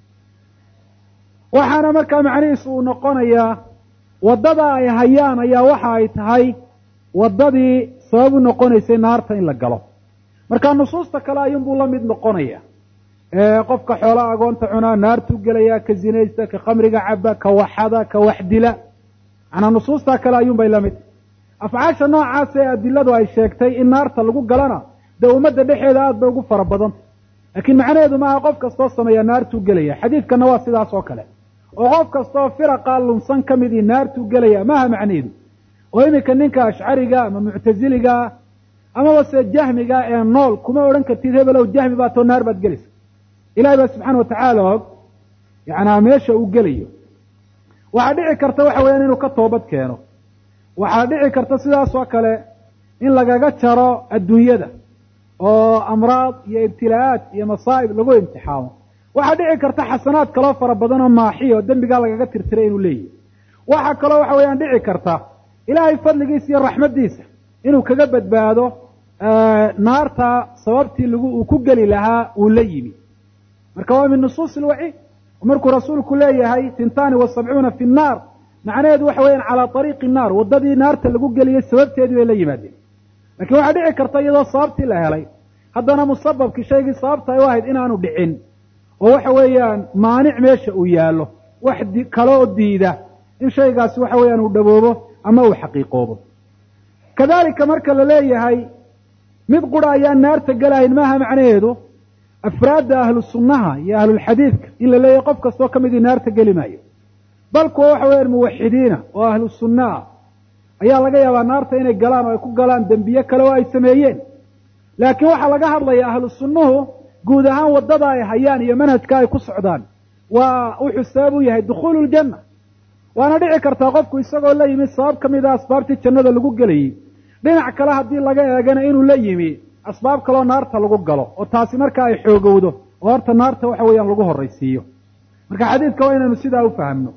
وحانا مركا معنيس ونقونيا wadada ay hayaan ayaa waxa ay tahay wadadii sabab u noqonaysay naarta in la galo marka nusuusta kale ayuu buu la mid noqonaya ee qofka xoolaha agoonta cunaa naartu galaya ka zinaysta ka khamriga cabba ka waxada ka waxdila ana nusuusta kale ayuu bay la mid afcaasha noocaas ee adiladu ay sheegtay in naarta lagu galana dawmadda dhexeeda aad bay ugu fara badan laakiin macnaheedu ma qof kastoo sameeya naartu galaya xadiidkana waa sidaas oo kale oo qof kastoo firaqa lunsan ka mid naartu galaya ma macneedu oo imika ninka ashcariga ama mu'taziliga ama wase jahmiga ee nool kuma oran kartid hebelow jahmi baa to naar baad galaysa ilaahay subhanahu wa ta'ala yaana meesha uu galayo waxa dhici karta waxa weeyaan inuu ka toobad keeno waxa dhici karta sidaas oo kale in lagaga jaro adduunyada oo amraad iyo ibtilaa'aat iyo masaa'ib lagu imtixaamo waxa dhici karta xasanaad kala fara badan oo maaxiyo dambiga lagaga tirtiray inuu leeyahay waxa kale waxa weeyaan dhici karta ilaahay fadligiisa iyo raxmadiisa inuu kaga badbaado naarta sababtii lagu ku gali lahaa uu la yimi marka waa min nusuus alwa'i markuu rasuulku leeyahay tintani wa sab'una fi an-nar macnaheedu waxa weeyaan ala tariiqi an-nar wadadii naarta lagu galiyay sababteedu ay la yimaadeen laakiin waxa dhici karta iyadoo sababtii la helay haddana musababki shaygii sababta ay ahayd inaanu dhicin oo waxa weeyaan maanic meesha uu yaalo wax kale oo diida in shaygaas waxa weeyaan uu dhaboobo ama uu xaqiiqoobo kadalika marka la leeyahay mid qura ayaa naarta galayn maaha macnaheedu afraad ahlu sunnaha iyo ahlu xadiidka in la leeyahay qof kastoo kamid naarta gali maayo bal kuwa waxa weeyaan muwaxidiina oo ahlu sunnaha ayaa laga yaabaa naarta inay galaan oo ay ku galaan dambiye kale oo ay sameeyeen laakiin waxa laga hadlayaa ahlu sunnuhu guud ahaan wadada ay hayaan iyo manhajka ay ku socdaan waa wuxuu sabab u yahay dukhulul janna waana dhici kartaa qofku isagoo la yimi sabab kamid ah asbaabtii jannada lagu galayay dhinac kale haddii laga eegana inuu la yimi asbaab kale oo naarta lagu galo oo taasi marka ay xoogowdo oo horta naarta waxa weeyaan lagu horeysiiyo marka xadiidka waa inaynu sidaa u fahamno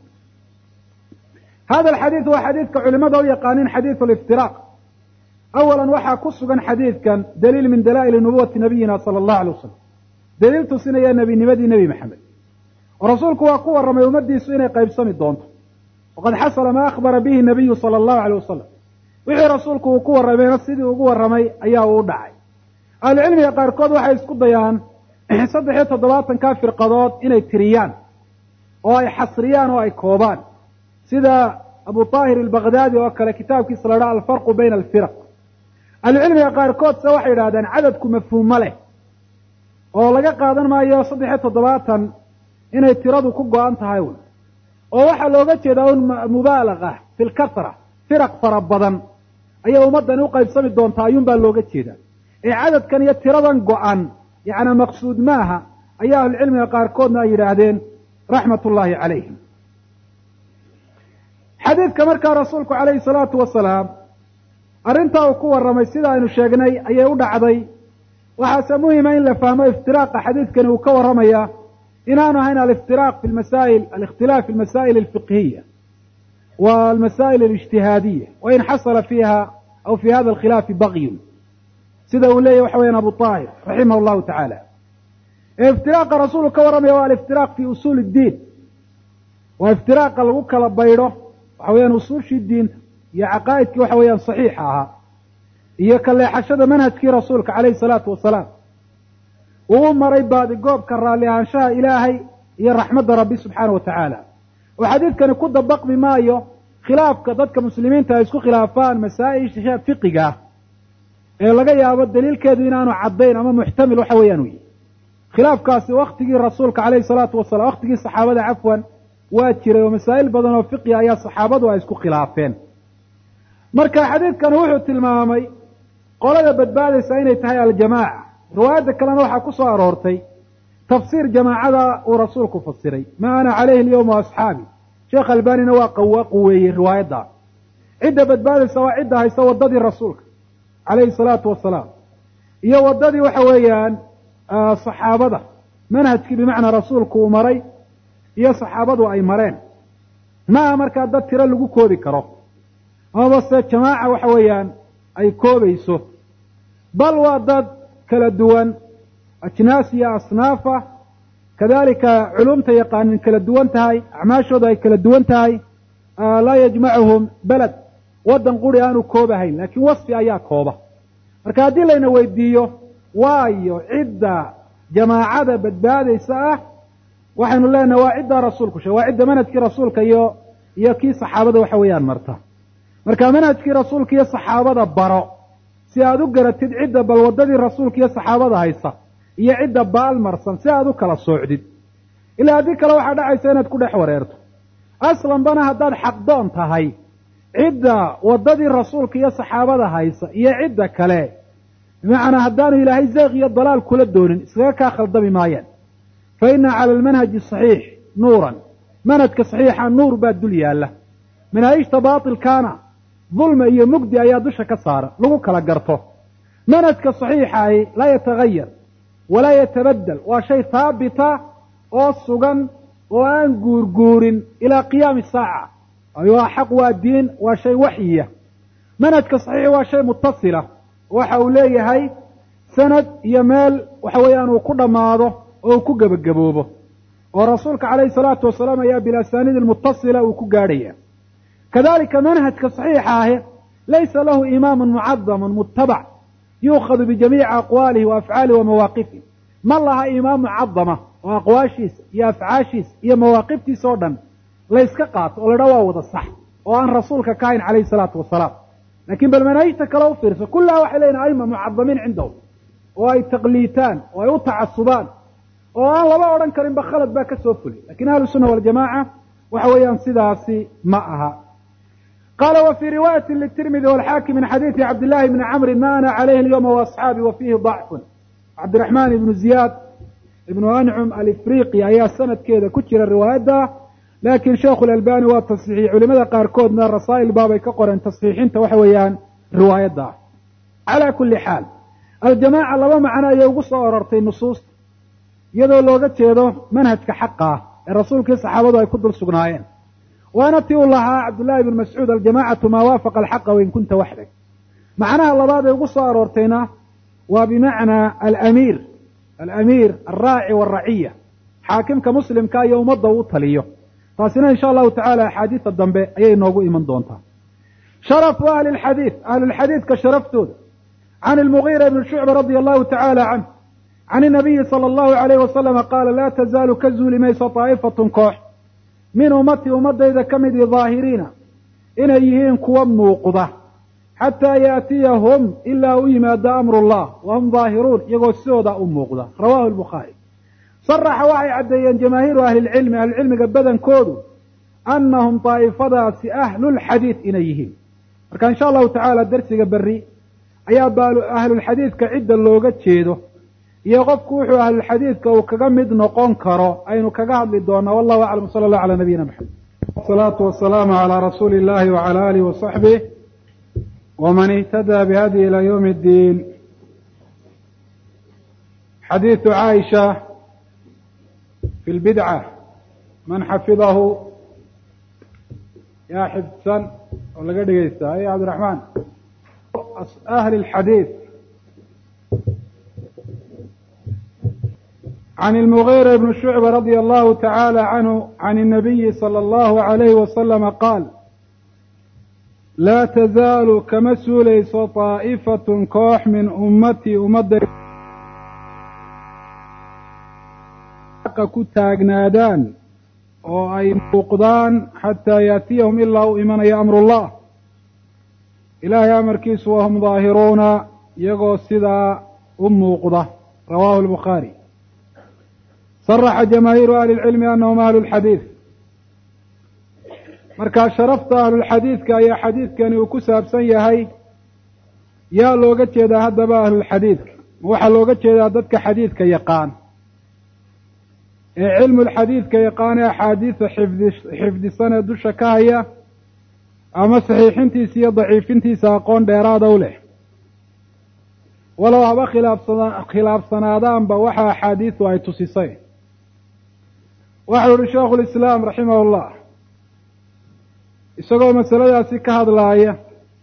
هذا الحديث هو حديث كعلماء يقانين حديث الافتراق أولا وحا كسغا حديث كان دليل من دلائل نبوة نبينا صلى الله عليه وسلم دليل تصين يا نبي نبدي نبي محمد ورسولك وقوة رمي ومدي سوين قيب سمي دونت وقد حصل ما أخبر به النبي صلى الله عليه وسلم وحي رسولك وقوة رمي نفسدي وقوة رمي أياه ودعي العلم يقار كود وحا يسكد ديان صدح يتضباطا كافر قضاء إلي تريان وأي حصريان وأي كوبان سيدا أبو طاهر البغدادي وكال كتاب كسر الفرق بين الفرق العلم يقار كود سوحي رادان عددكم مفهوم له oo laga qaadan maayo saddex toddobaatan inay tiradu ku go'an tahay oo waxa looga jeedaa un mubaalaqa fil kasra firaq fara badan ayaa ummadan u qaybsami doontaa ayuun baa looga jeedaa ee cadadkan iyo tiradan go'an yaana maqsuud maaha ayaa cilmiga qaar koodna ay yiraahdeen raxmatullaahi calayhim xadiidka markaa rasuulku calayhi salaatu wasalaam arrintaa uu ku warramay sida aynu sheegnay ayay u dhacday waxaase muhima in la fahmo iftiraaqa xadiidkani uu ka warramaya inaanu ahayn aliftiraq fi lmasaa'il alikhtilaaf fi almasaa'il alfiqhiya والمسائل الاجتهادية وإن حصل فيها أو في هذا الخلاف بغي سيده وليه وحوين أبو طاهر رحمه الله تعالى افتراق رسول كورمي والافتراق في أصول الدين وافتراق الوكل بيره وحوين أصول الدين يا عقائدك وحوين صحيحها هي كاللي حشد منهجك رسولك عليه الصلاة والسلام وهم مريباد قوب كرالي أنشاء إلهي هي الرحمة ربي سبحانه وتعالى وحديث كان يكون دبق بمايو خلاف كضدك مسلمين تايسكو خلافان مسائل اجتهاد فقهية إيه لقى يا الدليل كذا إنه عضين أما محتمل وحويانوي خلاف كاسي وقتي رسولك عليه الصلاة والسلام وقتي الصحابة عفوا واتشري ومسائل بدن وفقهية يا صحابة ويسكو خلافين مركا حديث كان وحو تلمامي قال بدبادي سايني تهي الجماعة رواية كلام وحا كسو أرورتي تفسير جماعة ورسولك فسري ما أنا عليه اليوم وأصحابي sheekh albanina waa qawa quweeyey riwaayadda cidda badbaadaysa waa cidda haysa waddadii rasuulka calayhi salaatu wasalaam iyo waddadii waxa weeyaan saxaabada manhajkii bimacnaa rasuulku uu maray iyo saxaabadu ay mareen ma aha markaa dad tiro lagu koobi karo amaba se jamaaca waxa weeyaan ay koobayso bal waa dad kala duwan ajnaas iyo asnaafa kadalika culumta yaqaanin kala duwan tahay acmaashooda ay kala duwan tahay laa yajmacuhum beled waddan quri aanu koobahayn laakiin wasfi ayaa kooba marka haddii layna weydiiyo waayo cidda jamaacada badbaadaysa ah waxaynu leenahay waa ciddaa rasuulku sheegay waa cidda manhajkii rasuulka iyo iyo kii saxaabada waxa weeyaan marta marka manhajkii rasuulka iyo saxaabada baro si aad u garatid cidda bal waddadii rasuulka iyo saxaabada haysa iyo cidda baal marsan si aad u kala soocdid ilaa haddii kale waxaa dhacaysa inaad ku dhex wareerto aslan bana haddaad xaqdoon tahay cidda waddadii rasuulka iyo saxaabada haysa iyo cidda kale bimacnaa haddaanu ilaahay zeyq iyo dalaal kula doonin iskaga kaa khaldami maayaan fa ina cala almanhaji asaxiix nuuran manhajka saxiixa nuur baa dul yaalla manaahijta baatilkaana dulma iyo mugdi ayaa dusha ka saara lagu kala garto manhajka saxiixahi laa yatagayar walaa yatabaddel waa shay haabita oo sugan oo aan guurguurin ilaa qiyaami saaca waa xaq waa diin waa shay waxyiya manhajka saxiix waa shay mutasila waxa uu leeyahay sanad iyo meel waxa weeyaan uu ku dhammaado oo uu ku gebagaboobo oo rasuulka calayhi salaatu wasalaam ayaa bilasaaniid almutasila uu ku gaadhaya kadalika manhajka saxiixa ahi laysa lahu imaamun mucadamun mutabac yuukhadu bijamiici aqwaalihi wa afcaalihi wa mawaaqifihi ma laha imaam mucadama oo aqwaashiisa iyo afcaashiisa iyo mawaaqiftiisa oo dhan layska qaato oo la dhaa waa wada sax oo aan rasuulka ka hayn calayhi salaatu wasalaam laakiin bal manaahijta kale u fiirso kullaha waxay leeyihin aima mucadamiin cindahum oo ay taqliitaan oo ay u tacasubaan oo aan laba odhan karinba khalad baa ka soo fulay lakin ahlu sunna waljamaaca waxa weeyaan sidaasi ma aha qaala wa fii riwaayati litirmidi walxaakim min xadiidi cabdillahi bni camrin ma ana calayhi alyawma waasxaabi wa fiihi dacfun cabdiraxmaan ibnu ziyaad ibnu ancum alifriqi ayaa sanadkeeda ku jira riwaayadda laakiin sheekhu lalbani waa tasxiixiyey culimada qaarkoodna rasaa'il baabay ka qoreen tasxiixinta waxa weeyaan riwaayadda ah calaa kulli xaal aljamaaca laba macno ayay ugu soo orortay nusuusta iyadoo looga jeedo manhajka xaqa ah ee rasuulkii saxaabadu ay ku dul sugnaayeen waana tii uu lahaa cabdullahi ibnu mascuud aljamacatu maa waafaqa alxaqa wain kunta waxdag macnaha labaad ee ugu soo aroortayna waa bimacnaa alamiir alamiir alraaci waalraciya xaakimka muslimka iyo ummadda uu taliyo taasina insha allahu tacala axaadiida dambe ayay noogu iman doontaa sharafu ahli lxadiid ahlulxadiidka sharaftooda can ilmugiira ibni shucba radia allahu tacaala canh can inabiyi sala allahu alayh wasalama qaala laa tazaalu ka zuuli mayso daa'ifatun koox min ummatii ummadayda ka midii daahiriina inay yihiin kuwa muuqda xataa yaatiyahum ilaa u yimaado amru llah wahum daahiruun iyagoo sidooda u muuqda rawahu lbukhaari saraxa waxay caddeeyeen jamaahiiru ahlilcilmi ahlucilmiga badankoodu annahum daa'ifadaasi ahlulxadiid inay yihiin marka insha allahu tacaala darsiga berri ayaa baalu ahlulxadiidka cidda looga jeedo iyo qofku wuxuu ahlulxadiidka uu kaga mid noqon karo aynu kaga hadli doonaa wallahu aclam sala allah calaa nabiyina maxamed wasalaatu wasalaamu calaa rasuuli illahi wacala aalihi wasaxbih waman ihtadaa bihadihi ilaa yowmi iddiin xadiidu caaisha fi lbidca man xafidahu yaa xifdsan oo laga dhegeystaa ay cabdiraxmaan ahli lxadiid can ilmugiira ibni shucba radia allahu tacaala canhu can الnabiyi salى allahu alayhi wasalama qaal laa tazaalu kama suulayso طaa'ifatun koox min ummatii ummadda ku taagnaadaan oo ay muuqdaan xataa yaatiyahum ilaa u imanaya amru llah ilaahay amarkiisu wahum daahiruuna iyagoo sidaa u muuqda rawahu lbukhaari saraxa jamaahiiru ahli lcilmi annahum ahlu lxadiid markaa sharafta ahlulxadiidka ayaa xadiidkani uu ku saabsan yahay yaa looga jeedaa haddaba ahlulxadiidka ma waxaa looga jeedaa dadka xadiidka yaqaan علم الحديث كيقان أحاديث حفظ حفظ سنة دش كهية أما صحيحنتي سي ضعيفنتي ساقون ديراد أوله ولو هبا خلاف خلاف سنادان بوحى أحاديث أي تسيسي وحول شيخ الإسلام رحمه الله isagoo masaladaasi ka hadlaaya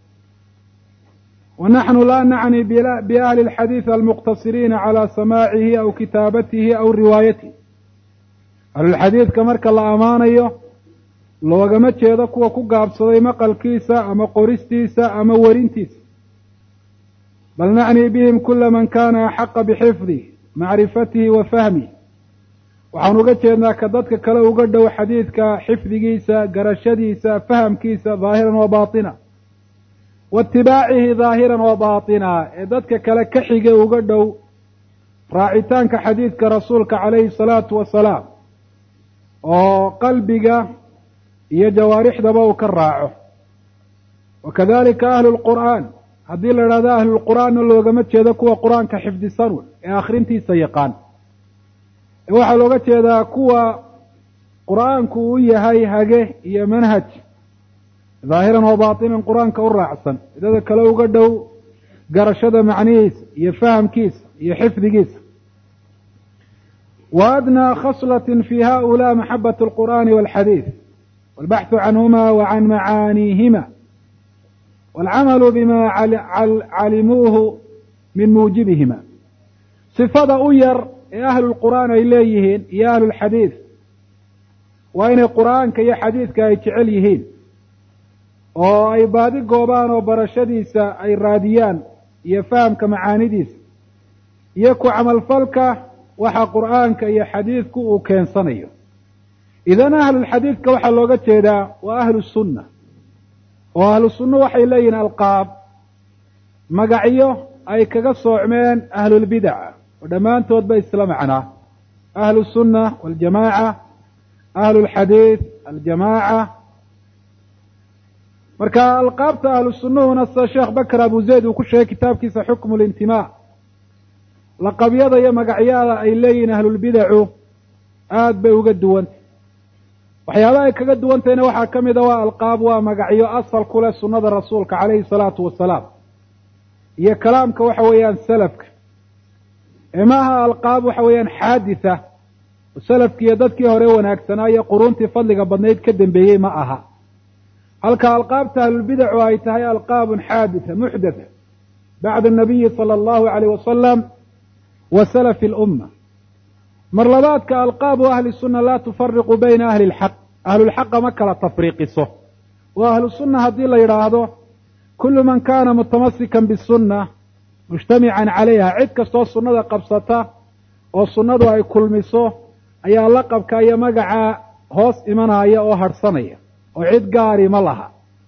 ونحن لا نعني بأهل الحديث المقتصرين على سماعه أو كتابته أو روايته أهل الحديث كمرك الله أمانيه loogama jeedo kuwa ku gaabsaday maqalkiisa ama qoristiisa ama warintiisa bal nacni bihim kula man kana axaqa bixifdihi macrifatihi wa fahmihi waxaan uga jeednaa ka dadka kale uga dhow xadiidka xifdigiisa garashadiisa fahamkiisa daahiran wa baatina waitibaacihi daahiran wa baatina ee dadka kale ka xige uga dhow raacitaanka xadiidka rasuulka calayhi salaatu wasalaam oo qalbiga iyo jawaarixdaba uu ka raaco wakadalika ahlu lqur'aan haddii la idhahdo ahlu lqur'aanna loogama jeedo kuwa qur-aanka xifdisan ee akhrintiisa yaqaan ee waxaa looga jeedaa kuwa qur'aanku uu yahay hage iyo manhaj daahiran wa baatinan qur-aanka u raacsan idada kale uga dhow garashada macnihiisa iyo fahamkiisa iyo xifdigiisa wa adnaa khaslatin fi haؤulaa maxabat اlqur'aani wاlxadiid والبحث عنهما وعن معانيهما والعمل بما علموه من موجبهما صفة أير أهل القرآن إليهين يا أهل الحديث وإن القرآن كي حديث كي تعليهين وأي بادي قوبان وبرشديس أي راديان يفهم كمعانديس يكو عمل فلك وحا قرآن كي حديث كو كان صنيه idan ahlulxadiidka waxaa looga jeedaa waa ahlu sunna oo ahlu sunna waxay leeyihin alqaab magacyo ay kaga soocmeen ahlulbidaca oo dhammaantoodba isla macnaa ahlu sunna waljamaaca ahlulxadiid aljamaaca marka alqaabta ahlu sunnahuna sida sheekh bakr abu zayd uu ku sheegay kitaabkiisa xukmu lintimaa laqabyada iyo magacyada ay leeyihin ahlulbidacu aad bay uga duwanta waxyaabaha ay kaga duwantayna waxaa ka mid a waa alqaab waa magacyo asal ku leh sunnada rasuulka calayhi salaatu wasalaam iyo kalaamka waxa weeyaan salafka ee maaha alqaab waxa weeyaan xaaditha oo salafki iyo dadkii hore wanaagsanaa iyo quruuntii fadliga badnayd ka dambeeyey ma aha halka alqaabta ahlulbidacu ay tahay alqaabun xaaditha muxdatha bacda anabiyi sala allahu alayh wasalam wa salafi lumma mar labaadka alqaabu ahli sunna laa tufariqu bayna ahli lxaq ahlulxaqa ma kala tafriiqiso oo ahlu sunna haddii la yidhaahdo kullu man kana mutamasikan bisunna mujtamican calayha cid kastoo sunnada qabsata oo sunnadu ay kulmiso ayaa laqabka iyo magaca hoos imanaya oo harhsanaya oo cid gaari ma laha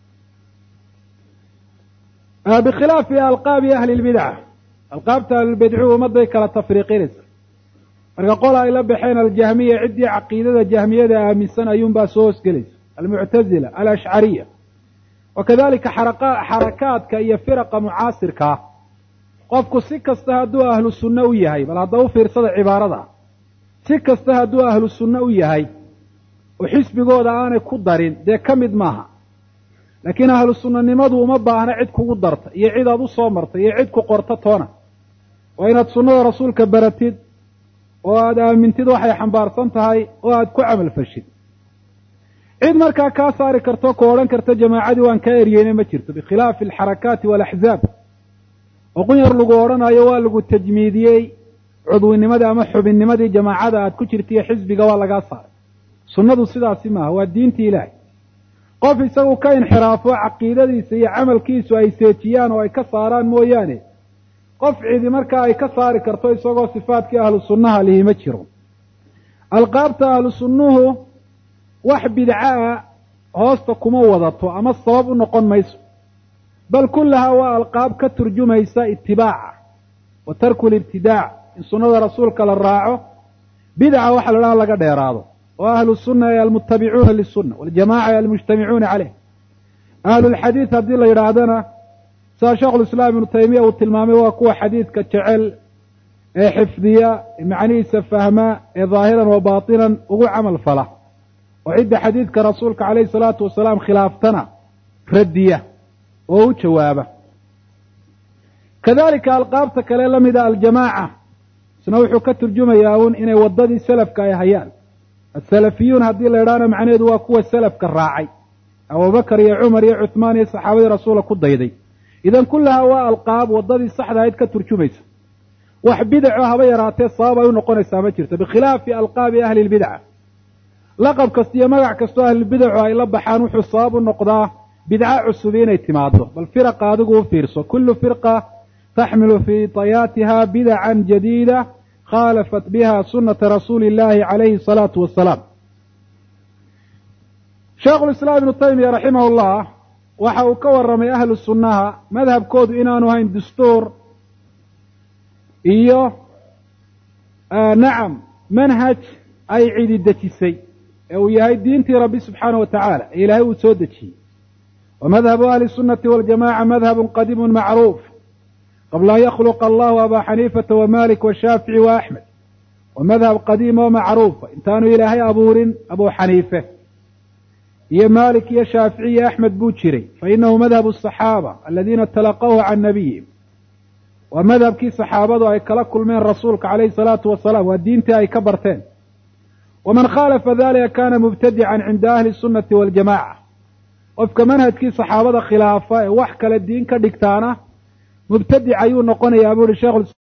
bikhilaafi alqaabi ahli lbidca alqaabta ahlulbidcu ummaday kala tafriiqinaysa marka qol ay la baxeen aljahmiya ciddii caqiidada jahmiyada aaminsan ayuunbaa soo hoosgelaysa almuctazila alashcariya wakadalika xarakaadka iyo firaqa mucaasirkaa qofku si kasta hadduu ahlu sunna u yahay bal hadda u fiirsada cibaarada si kasta hadduu ahlu sunna u yahay oo xisbigooda aanay ku darin dee ka mid maaha laakiin ahlu sunnanimadu uma baahna cid kugu darta iyo cid aad u soo marta iyo cid ku qorta toona waa inaad sunnada rasuulka baratid oo aada aamintid waxay xambaarsan tahay oo aada ku camal fashid cid markaa kaa saari karto ku odhan karta jamaacadii waan kaa eryeyne ma jirto bikhilaafi alxarakaati waalaxzaab oo qunyar lagu odhanayo waa lagu tajmiidiyey cudwinimadii ama xubinnimadii jamaacada aad ku jirta iyo xisbiga waa lagaa saaray sunnadu sidaasi maaha waa diintii ilaahay qof isagu ka inxiraafo caqiidadiisa iyo camalkiisu ay seejiyaan oo ay ka saaraan mooyaane qof cidi markaa ay ka saari karto isagoo sifaadkii ahlu sunnaha lihi ma jiro alqaabta ahlu sunnuhu wax bidca hoosta kuma wadato ama sabab u noqon mayso bal kullahaa waa alqaab ka turjumaysa itibaaca wa tarku libtidaac in sunnada rasuulka la raaco bidca waxa la dhaha laga dheeraado oo ahlu sunna ee almutabicuuna lisunna waljamaca ee almujtamicuuna caleyh ahlulxadiid haddii la yidhaahdana saa sheekhulislaam ibnu taymiya uu tilmaamay waa kuwa xadiidka jecel ee xifdiya macnihiisa fahma ee daahiran wa baatinan ugu camal fala oo cidda xadiidka rasuulka calayhi salaatu wasalaam khilaaftana radiya oo u jawaaba kadalika alqaabta kale la mida aljamaaca isna wuxuu ka turjumayaa un inay waddadii salafka ay hayaan asalafiyuun haddii la idhaana macnaheedu waa kuwa salafka raacay abubakar iyo cumar iyo cuthmaan iyo saxaabadii rasuula ku dayday idan kullahaa waa alqaab waddadii saxda ahayd ka turjumaysa wax bidaco haba yaraatee sabab ay u noqonaysaa ma jirto bikhilaafi alqaabi ahli lbidca laqab kasta iyo magac kastoo ahlulbidacu ay la baxaan wuxuu sabab u noqdaa bidca cusubi inay timaado bal firaqa adigu u fiirso kullu firqa taxmilu fii tayaatiha bidacan jadiida khaalafat biha sunata rasuuli illahi calayhi asalaatu wasalaam sheekhulislaam ibnu taymiya raximah llah waxa uu ka warramay ahlu sunnaha madhabkoodu inaanu hayn dastuur iyo nacam manhaj ay cidi dejisay ee uu yahay diintii rabbi subxaanahu wa tacaala ee ilaahay uu soo dejiyey wa madhabu ahli sunnati waljamaca madhabun qadiimun macruuf qabla an yakhluqa allahu abaa xaniifata wa malik washaafici wa axmed wa madhab qadiima oo macruufa intaanu ilaahay abuurin abuu xaniife iyo malik iyo shaafici iyo axmed buu jiray fa inahu madhabu asaxaaba aladiina talaqawhu can nabiyihim waa madhabkii saxaabadu ay kala kulmeen rasuulka calayhi salaatu wasalaam waa diintii ay ka barteen waman khaalafa dalika kana mubtadican cinda ahli sunnati waljamaca qofka manhajkii saxaabada khilaafa ee wax kale diin ka dhigtaana mubtadic ayuu noqonayaa buu uhi sheekh